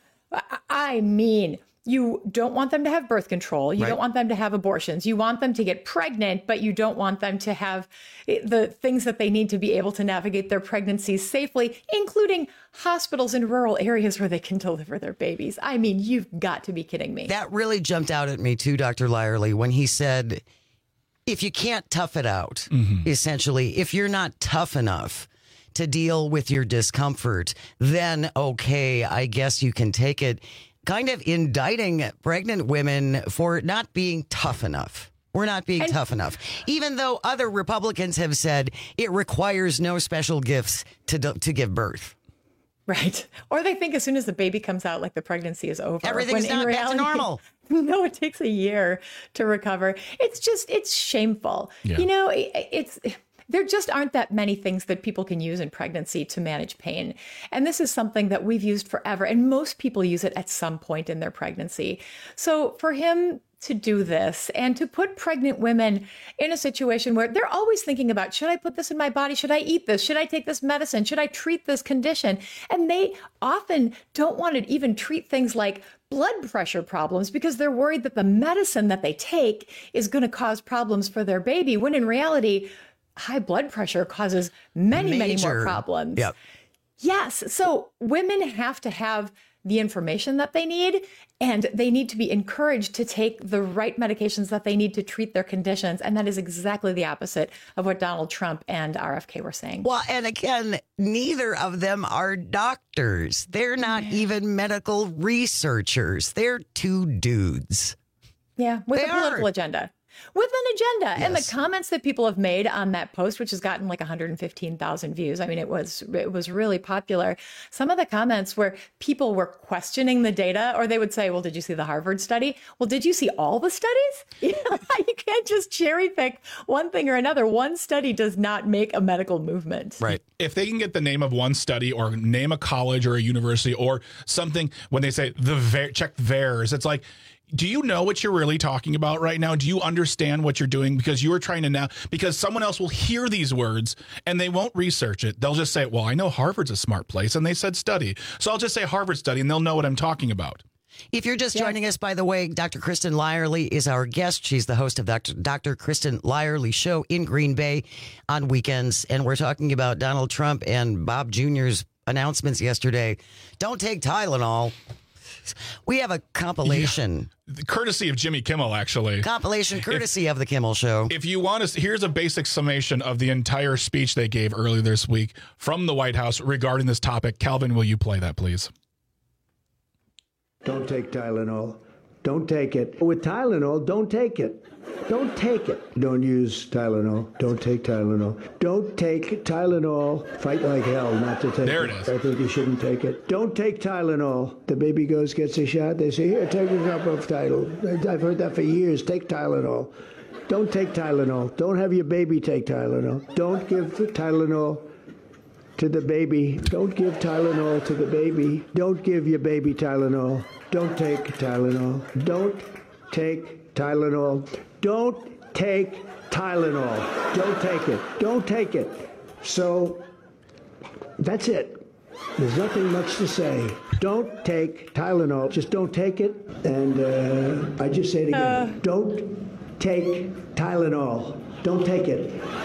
I mean, you don't want them to have birth control. You right. don't want them to have abortions. You want them to get pregnant, but you don't want them to have the things that they need to be able to navigate their pregnancies safely, including hospitals in rural areas where they can deliver their babies. I mean, you've got to be kidding me. That really jumped out at me too, Doctor Lyerly, when he said, if you can't tough it out, mm-hmm. essentially, if you're not tough enough to deal with your discomfort, then okay, I guess you can take it. Kind of indicting pregnant women for not being tough enough. We're not being and, tough enough. Even though other Republicans have said it requires no special gifts to to give birth. Right. Or they think as soon as the baby comes out, like the pregnancy is over. Everything's not back to normal. No, it takes a year to recover. It's just, it's shameful. Yeah. You know, it, it's... There just aren't that many things that people can use in pregnancy to manage pain. And this is something that we've used forever. And most people use it at some point in their pregnancy. So for him to do this and to put pregnant women in a situation where they're always thinking about, should I put this in my body? Should I eat this? Should I take this medicine? Should I treat this condition? And they often don't want to even treat things like blood pressure problems because they're worried that the medicine that they take is going to cause problems for their baby, when in reality, high blood pressure causes many, Major. many more problems. Yep. Yes. So women have to have the information that they need, and they need to be encouraged to take the right medications that they need to treat their conditions. And that is exactly the opposite of what Donald Trump and R F K were saying. Well, and again, neither of them are doctors. They're not yeah. even medical researchers. They're two dudes. Yeah, with they a political are. agenda. With an agenda. Yes. And the comments that people have made on that post, which has gotten like one hundred fifteen thousand views. I mean, it was it was really popular. Some of the comments where people were questioning the data, or they would say, well, did you see the Harvard study? Well, did you see all the studies? You know, you can't just cherry pick one thing or another. One study does not make a medical movement. Right. If they can get the name of one study or name a college or a university or something, when they say the ver- check theirs, it's like, do you know what you're really talking about right now? Do you understand what you're doing? Because you are trying to now, because someone else will hear these words and they won't research it. They'll just say, well, I know Harvard's a smart place and they said study. So I'll just say Harvard study and they'll know what I'm talking about. If you're just yeah. joining us, by the way, Doctor Kristen Lyerly is our guest. She's the host of Doctor Doctor Kristen Lyerly Show in Green Bay on weekends. And we're talking about Donald Trump and Bob Junior's announcements yesterday. Don't take Tylenol. We have a compilation. Yeah. Courtesy of Jimmy Kimmel, actually. Compilation courtesy if, of the Kimmel Show. If you want to, here's a basic summation of the entire speech they gave earlier this week from the White House regarding this topic. Calvin, will you play that, please? Don't take Tylenol. Don't take it. With Tylenol, don't take it. Don't take it. Don't use Tylenol. Don't take Tylenol. Don't take Tylenol. Fight like hell not to take it. There it is. I think you shouldn't take it. Don't take Tylenol. The baby goes, gets a shot. They say, here, take a drop of Tylenol. I've heard that for years. Take Tylenol. Don't take Tylenol. Don't have your baby take Tylenol. Don't give Tylenol to the baby. Don't give Tylenol to the baby. Don't give your baby Tylenol. Don't take Tylenol. Don't take Tylenol. Don't take Tylenol. Don't take it. Don't take it. So that's it. There's nothing much to say. Don't take Tylenol. Just don't take it. And uh, I just say it again. Uh. Don't take Tylenol. Don't take it.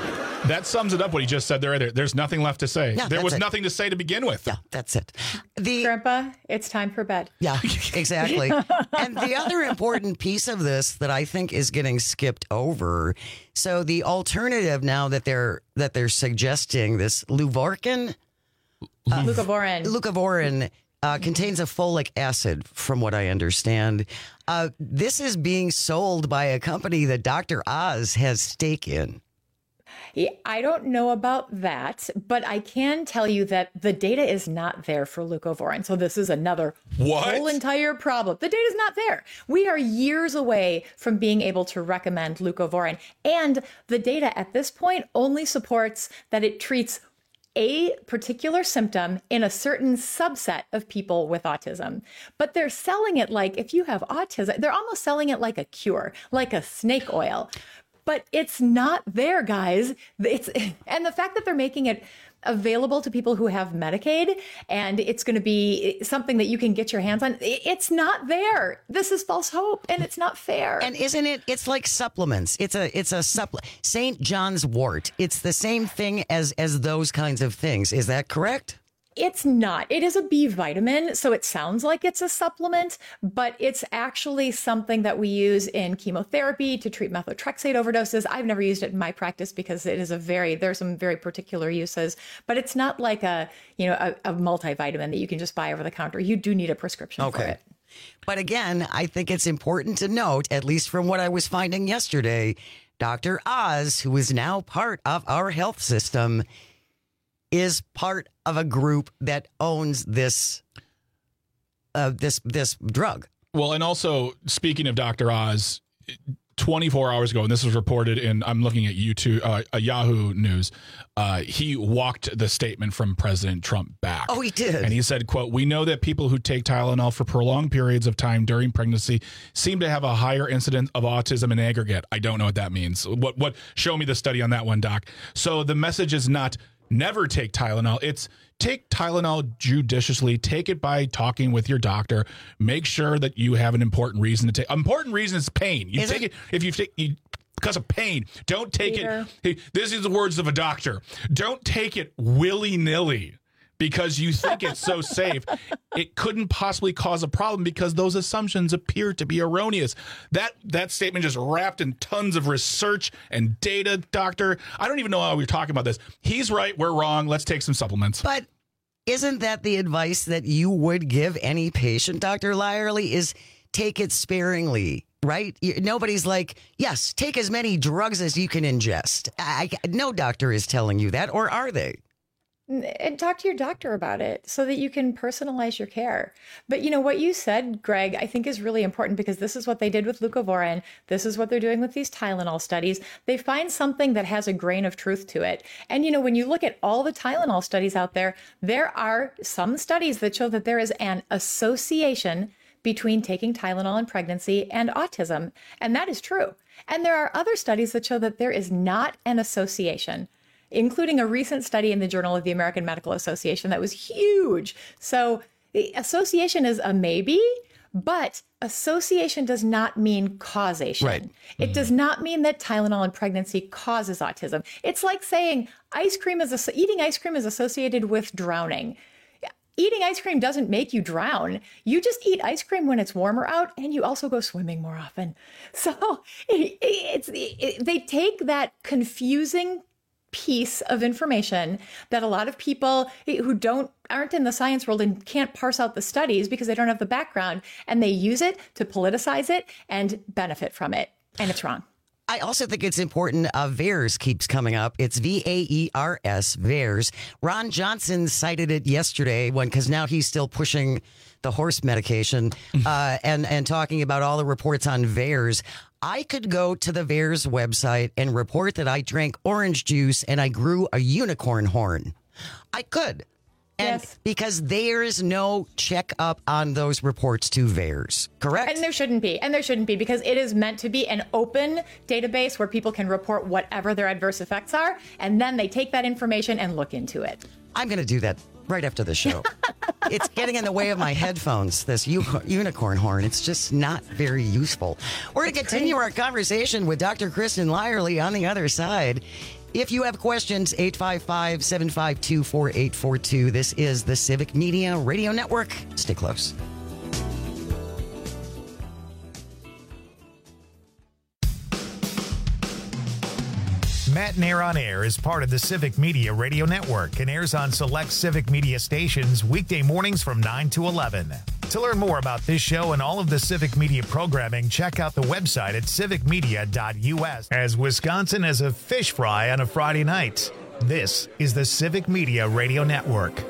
That sums it up what he just said there. there. There's nothing left to say. Yeah, there that's was it. nothing to say to begin with. Yeah, that's it. The Grandpa, it's time for bed. Yeah, exactly. And the other important piece of this that I think is getting skipped over. So the alternative now that they're that they're suggesting, this Luvorin, uh, Leucovorin, Leucovorin uh, contains a folic acid, from what I understand. Uh, this is being sold by a company that Doctor Oz has stake in. Yeah, I don't know about that, but I can tell you that the data is not there for leucovorin. So this is another what? whole entire problem. The data is not there. We are years away from being able to recommend leucovorin. And the data at this point only supports that it treats a particular symptom in a certain subset of people with autism. But they're selling it like, if you have autism, they're almost selling it like a cure, like a snake oil. But it's not there, guys. It's and the fact that they're making it available to people who have Medicaid and it's going to be something that you can get your hands on, it's not there. This is false hope and it's not fair. And isn't it? It's like supplements. It's a it's a supplement. Saint John's wort. It's the same thing as as those kinds of things. Is that correct? It's not. It is a B vitamin, so it sounds like it's a supplement, but it's actually something that we use in chemotherapy to treat methotrexate overdoses. I've never used it in my practice because it is a very, there's some very particular uses, but it's not like a, you know, a, a multivitamin that you can just buy over the counter. You do need a prescription okay. for it. But again, I think it's important to note, at least from what I was finding yesterday, Doctor Oz, who is now part of our health system, is part of a group that owns this uh, this this drug. Well, and also, speaking of Doctor Oz, twenty-four hours ago, and this was reported in, I'm looking at YouTube, uh, uh, Yahoo News, uh, he walked the statement from President Trump back. Oh, he did. And he said, quote, "We know that people who take Tylenol for prolonged periods of time during pregnancy seem to have a higher incidence of autism in aggregate." I don't know what that means. What? What? Show me the study on that one, Doc. So the message is not never take Tylenol. It's take Tylenol judiciously. Take it by talking with your doctor. Make sure that you have an important reason to take. Important reason is pain. You is take it, it if you take you, because of pain. Don't take Peter. it. Hey, this is the words of a doctor. Don't take it willy nilly because you think it's so safe. It couldn't possibly cause a problem because those assumptions appear to be erroneous. That that statement just wrapped in tons of research and data, doctor. I don't even know how we're talking about this. He's right. We're wrong. Let's take some supplements. But isn't that the advice that you would give any patient, Doctor Lyerly, is take it sparingly, right? You, nobody's like, yes, take as many drugs as you can ingest. I, no doctor is telling you that, or are they? And talk to your doctor about it so that you can personalize your care. But you know, what you said, Greg, I think is really important because this is what they did with leucovorin. This is what they're doing with these Tylenol studies. They find something that has a grain of truth to it. And you know, when you look at all the Tylenol studies out there, there are some studies that show that there is an association between taking Tylenol in pregnancy and autism. And that is true. And there are other studies that show that there is not an association, including a recent study in the Journal of the American Medical Association that was huge. So the association is a maybe, but association does not mean causation. Right. It mm-hmm. does not mean that Tylenol in pregnancy causes autism. It's like saying ice cream is eating ice cream is associated with drowning. Eating ice cream doesn't make you drown. You just eat ice cream when it's warmer out, and you also go swimming more often. So it, it's it, they take that confusing piece of information that a lot of people who don't aren't in the science world and can't parse out the studies because they don't have the background, and they use it to politicize it and benefit from it, and it's wrong. I also think it's important. Uh, VAERS keeps coming up. It's V A E R S, VAERS. Ron Johnson cited it yesterday when, because now he's still pushing the horse medication uh, and, and talking about all the reports on VAERS. I could go to the VAERS website and report that I drank orange juice and I grew a unicorn horn. I could. And yes. Because there is no checkup on those reports to VAERS, correct? And there shouldn't be. And there shouldn't be because it is meant to be an open database where people can report whatever their adverse effects are. And then they take that information and look into it. I'm going to do that right after the show. It's getting in the way of my headphones, this u- unicorn horn. It's just not very useful. We're going to continue our conversation with Doctor Kristen Lyerly on the other side. If you have questions, eight five five, seven five two, four eight four two. This is the Civic Media Radio Network. Stay close. Matt and Air on Air is part of the Civic Media Radio Network and airs on select Civic Media stations weekday mornings from nine to eleven. To learn more about this show and all of the Civic Media programming, check out the website at civic media dot u s. As Wisconsin has a fish fry on a Friday night, this is the Civic Media Radio Network.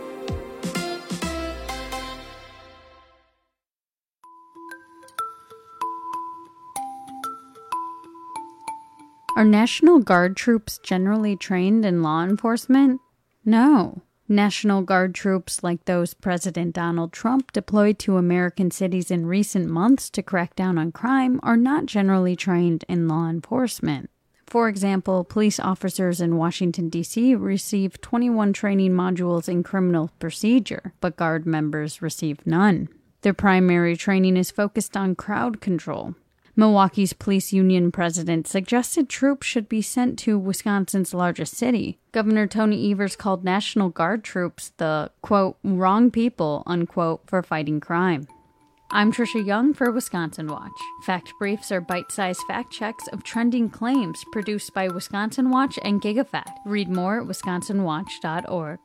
Are National Guard troops generally trained in law enforcement? No. National Guard troops like those President Donald Trump deployed to American cities in recent months to crack down on crime are not generally trained in law enforcement. For example, police officers in Washington, D C receive twenty-one training modules in criminal procedure, but Guard members receive none. Their primary training is focused on crowd control. Milwaukee's police union president suggested troops should be sent to Wisconsin's largest city. Governor Tony Evers called National Guard troops the, quote, wrong people, unquote, for fighting crime. I'm Trisha Young for Wisconsin Watch. Fact briefs are bite-sized fact checks of trending claims produced by Wisconsin Watch and GigaFact. Read more at wisconsin watch dot org.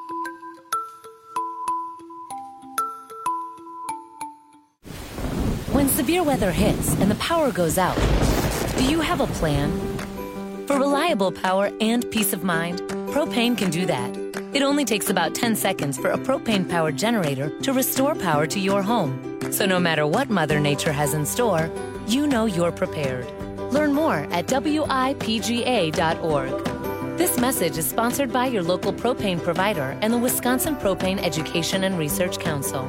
When severe weather hits and the power goes out, do you have a plan? For reliable power and peace of mind, Propane can do that. It only takes about ten seconds for a propane-powered generator to restore power to your home. So no matter what Mother Nature has in store, you know you're prepared. Learn more at w i p g a dot org. This message is sponsored by your local propane provider and the Wisconsin Propane Education and Research Council.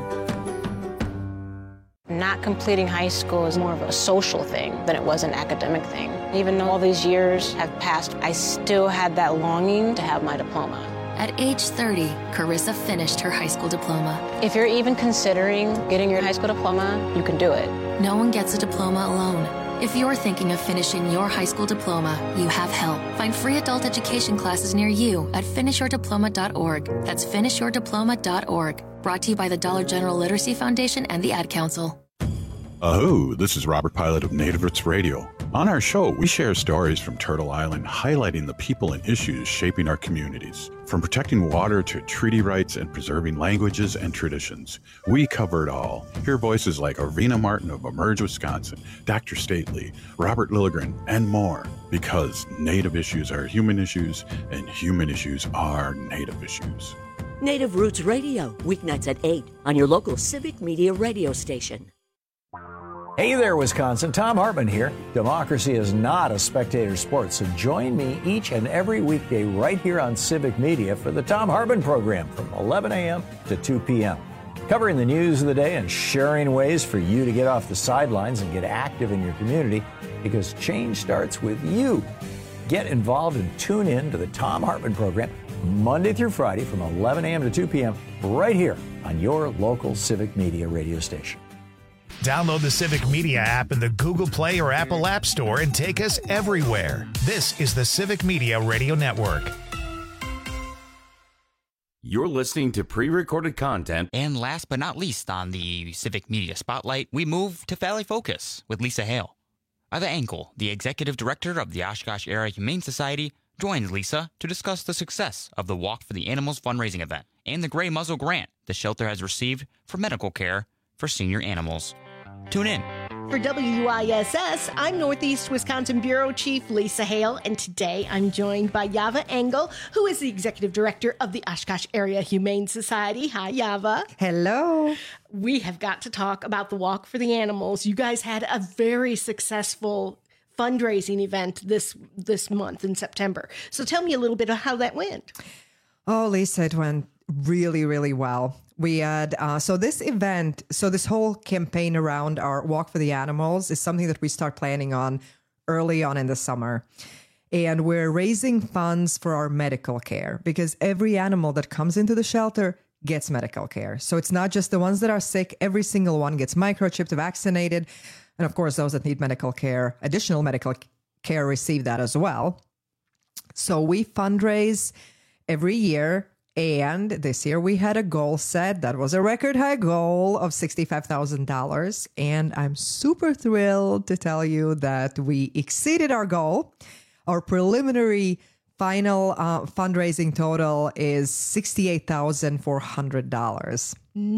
Not completing high school is more of a social thing than it was an academic thing. Even though all these years have passed, I still had that longing to have my diploma. At age thirty, Carissa finished her high school diploma. If you're even considering getting your high school diploma, you can do it. No one gets a diploma alone. If you're thinking of finishing your high school diploma, you have help. Find free adult education classes near you at finish your diploma dot org. That's finish your diploma dot org. Brought to you by the Dollar General Literacy Foundation and the Ad Council. Aho, this is Robert Pilot of Native Roots Radio. On our show, we share stories from Turtle Island highlighting the people and issues shaping our communities. From protecting water to treaty rights and preserving languages and traditions, we cover it all. Hear voices like Arvina Martin of Emerge Wisconsin, Doctor Stately, Robert Lilligren, and more. Because Native issues are human issues, and human issues are Native issues. Native Roots Radio, weeknights at eight on your local Civic Media radio station. Hey there, Wisconsin. Tom Hartman here. Democracy is not a spectator sport, so join me each and every weekday right here on Civic Media for the Tom Hartman program from eleven a.m. to two p.m. Covering the news of the day and sharing ways for you to get off the sidelines and get active in your community, because change starts with you. Get involved and tune in to the Tom Hartman program Monday through Friday from eleven a.m. to two p.m. right here on your local Civic Media radio station. Download the Civic Media app in the Google Play or Apple App Store and take us everywhere. This is the Civic Media Radio Network. You're listening to pre-recorded content. And last but not least on the Civic Media Spotlight, we move to Valley Focus with Lisa Hale. Eva Engel, the Executive Director of the Oshkosh Area Humane Society, joins Lisa to discuss the success of the Walk for the Animals fundraising event and the Gray Muzzle grant the shelter has received for medical care for senior animals. Tune in. For W I S S, I'm Northeast Wisconsin Bureau Chief Lisa Hale, and today I'm joined by Eva Engel, who is the Executive Director of the Oshkosh Area Humane Society. Hi, Eva. Hello. We have got to talk about the Walk for the Animals. You guys had a very successful fundraising event this this month in September. So tell me a little bit of how that went. Oh, Lisa, it went really, really well. We had, uh, so this event, so this whole campaign around our Walk for the Animals is something that we start planning on early on in the summer. And we're raising funds for our medical care because every animal that comes into the shelter gets medical care. So it's not just the ones that are sick. Every single one gets microchipped, vaccinated. And of course, those that need medical care, additional medical care, receive that as well. So we fundraise every year. And this year we had a goal set that was a record high goal of sixty-five thousand dollars. And I'm super thrilled to tell you that we exceeded our goal. Our preliminary final uh, fundraising total is sixty-eight thousand four hundred dollars.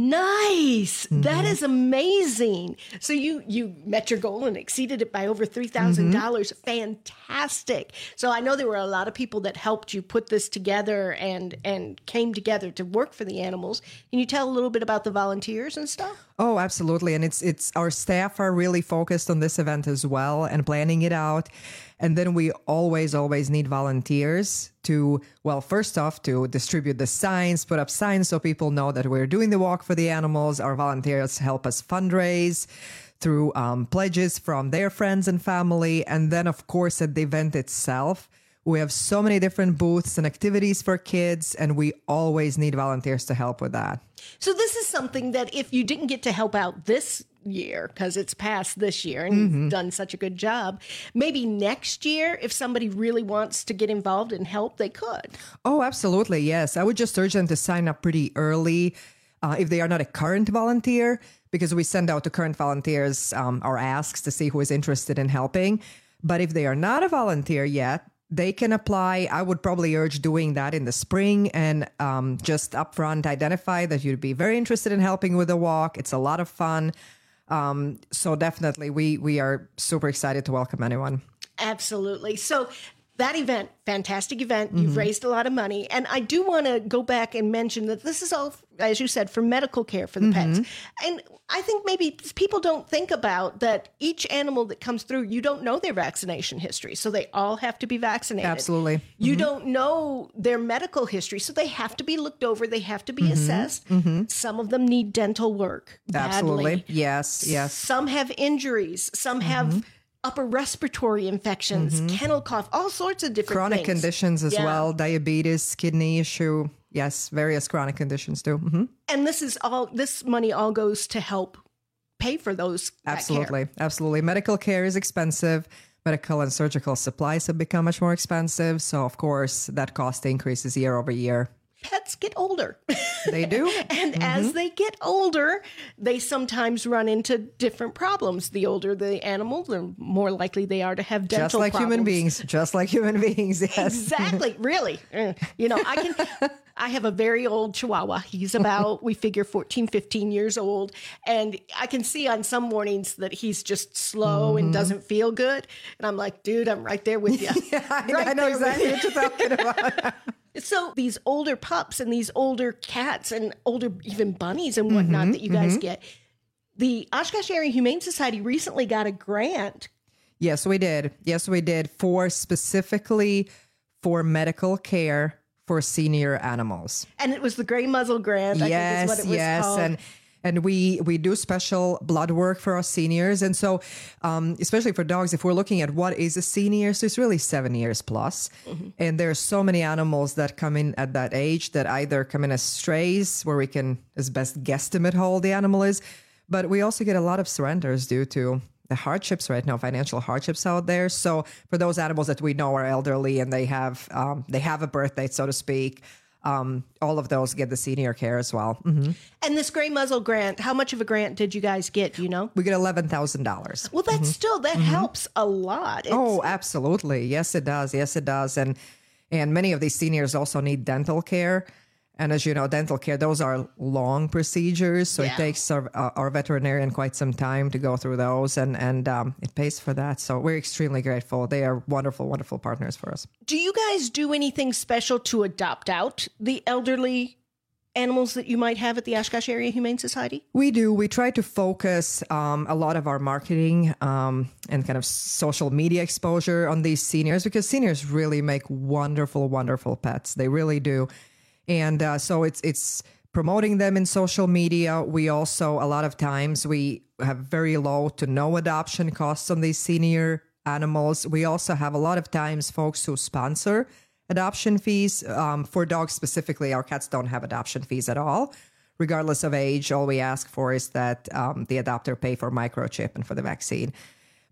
Nice. Mm-hmm. That is amazing. So you you met your goal and exceeded it by over three thousand dollars. Mm-hmm. Fantastic. So I know there were a lot of people that helped you put this together and and came together to work for the animals. Can you tell a little bit about the volunteers and stuff? Oh, absolutely. And it's it's our staff are really focused on this event as well and planning it out. And then we always, always need volunteers to, well, first off, to distribute the signs, put up signs so people know that we're doing the walk for the animals. Our volunteers help us fundraise through um, pledges from their friends and family. And then, of course, at the event itself, we have so many different booths and activities for kids, and we always need volunteers to help with that. So this is something that if you didn't get to help out this year, because it's past this year and Mm-hmm. you've done such a good job, maybe next year, if somebody really wants to get involved and help, they could. Oh, absolutely. Yes. I would just urge them to sign up pretty early uh, if they are not a current volunteer, because we send out to current volunteers um, our asks to see who is interested in helping. But if they are not a volunteer yet, they can apply. I would probably urge doing that in the spring and um, just upfront identify that you'd be very interested in helping with the walk. It's a lot of fun. Um, so definitely we, we are super excited to welcome anyone. Absolutely. So that event, fantastic event. You've Mm-hmm. raised a lot of money. And I do want to go back and mention that this is all, as you said, for medical care for the Mm-hmm. pets. And I think maybe people don't think about that each animal that comes through, you don't know their vaccination history. So they all have to be vaccinated. Absolutely. You Mhm. don't know their medical history. So they have to be looked over. They have to be Mhm. assessed. Mhm. Some of them need dental work badly. Absolutely. Yes. Yes. Some have injuries. Some have upper respiratory infections, Mhm. kennel cough, all sorts of different Chronic things. conditions as Yeah. well, diabetes, kidney issue. Yes, various chronic conditions too. Mhm. And this is all, this money all goes to help pay for those. that care. Absolutely. Absolutely. Medical care is expensive. Medical and surgical supplies have become much more expensive. So, of course, that cost increases year over year. Pets get older. They do. And Mhm. as they get older, they sometimes run into different problems. The older the animal, the more likely they are to have dental Just like human problems. beings. Just like human beings. Yes. Exactly. Really. Uh, You know, I can, I have a very old Chihuahua. He's about, we figure fourteen, fifteen years old. And I can see on some mornings that he's just slow and Mhm. doesn't feel good. And I'm like, dude, I'm right there with you. I, Right I know there with exactly you. what you're talking about. So these older pups and these older cats and older even bunnies and whatnot Mhm, that you guys mhm. get, the Oshkosh Area Humane Society recently got a grant. Yes, we did. Yes, we did for specifically for medical care for senior animals. And it was the Gray Muzzle Grant, I yes, think is what it was yes, called. and and we we do special blood work for our seniors, and so um, especially for dogs, if we're looking at what is a senior, so it's really seven years plus, Mm-hmm. and there's so many animals that come in at that age that either come in as strays, where we can as best guesstimate how old the animal is, but we also get a lot of surrenders due to the hardships right now, financial hardships out there. So for those animals that we know are elderly and they have um, they have a birth date, so to speak, um, all of those get the senior care as well. hmm And this Gray Muzzle Grant, how much of a grant did you guys get? Do you know? We get eleven thousand dollars. Well, that's still, that helps a lot. It's, Oh, absolutely. Yes, it does. Yes, it does. And and many of these seniors also need dental care. And as you know, dental care, those are long procedures. So Yeah. it takes our, uh, our veterinarian quite some time to go through those. And, and um, it pays for that. So we're extremely grateful. They are wonderful, wonderful partners for us. Do you guys do anything special to adopt out the elderly animals that you might have at the Oshkosh Area Humane Society? We do. We try to focus um, a lot of our marketing um, and kind of social media exposure on these seniors, because seniors really make wonderful, wonderful pets. They really do. And uh, so it's it's promoting them in social media. We also, a lot of times, we have very low to no adoption costs on these senior animals. We also have a lot of times folks who sponsor adoption fees. Um, for dogs specifically, our cats don't have adoption fees at all. Regardless of age, all we ask for is that um, the adopter pay for microchip and for the vaccine.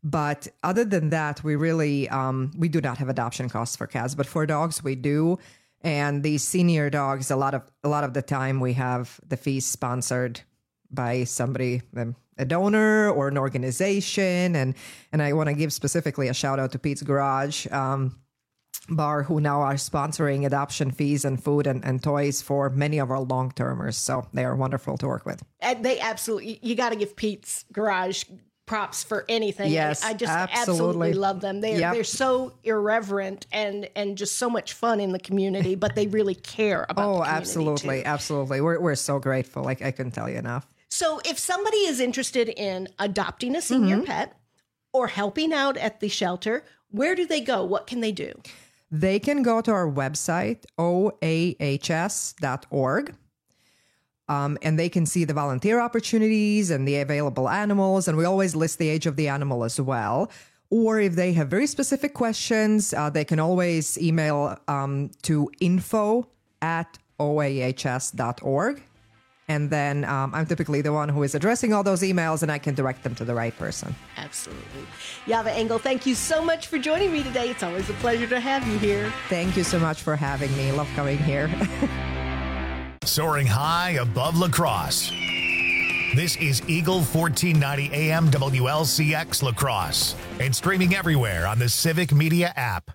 But other than that, we really, um, we do not have adoption costs for cats, but for dogs we do. And these senior dogs, a lot of, a lot of the time we have the fees sponsored by somebody, um, a donor or an organization. And, and I want to give specifically a shout out to Pete's Garage um, Bar, who now are sponsoring adoption fees and food and, and toys for many of our long-termers. So they are wonderful to work with. And they absolutely, you got to give Pete's Garage props for anything. Yes, I, I just absolutely. absolutely love them. They're, Yep. they're so irreverent and, and just so much fun in the community, but they really care about Oh, the community absolutely. too. Absolutely. We're, we're so grateful. Like, I couldn't tell you enough. So if somebody is interested in adopting a senior Mhm. pet or helping out at the shelter, where do they go? What can they do? They can go to our website, O A H S dot org, um, and they can see the volunteer opportunities and the available animals. And we always list the age of the animal as well. Or if they have very specific questions, uh, they can always email um, to info at O A H S dot org. And then um, I'm typically the one who is addressing all those emails, and I can direct them to the right person. Absolutely. Yava Engel, thank you so much for joining me today. It's always a pleasure to have you here. Thank you so much for having me. Love coming here. Soaring high above La Crosse. This is Eagle fourteen ninety A M W L C X La Crosse and streaming everywhere on the Civic Media app.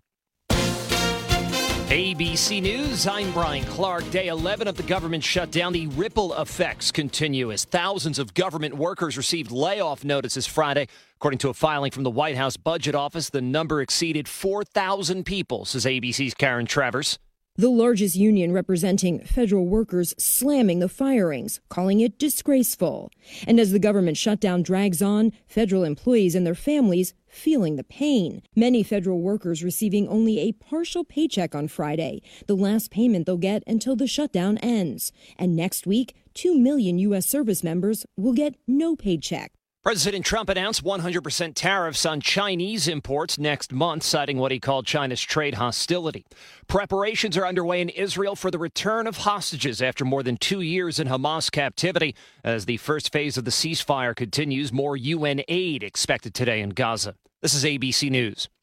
A B C News, I'm Brian Clark. Day eleven of the government shutdown. The ripple effects continue as thousands of government workers received layoff notices Friday. According to a filing from the White House Budget Office, the number exceeded four thousand people, says A B C's Karen Travers. The largest union representing federal workers slamming the firings, calling it disgraceful. And as the government shutdown drags on, federal employees and their families feeling the pain. Many federal workers receiving only a partial paycheck on Friday, the last payment they'll get until the shutdown ends. And next week, two million U S service members will get no paycheck. President Trump announced one hundred percent tariffs on Chinese imports next month, citing what he called China's trade hostility. Preparations are underway in Israel for the return of hostages after more than two years in Hamas captivity. As the first phase of the ceasefire continues, more U N aid expected today in Gaza. This is A B C News.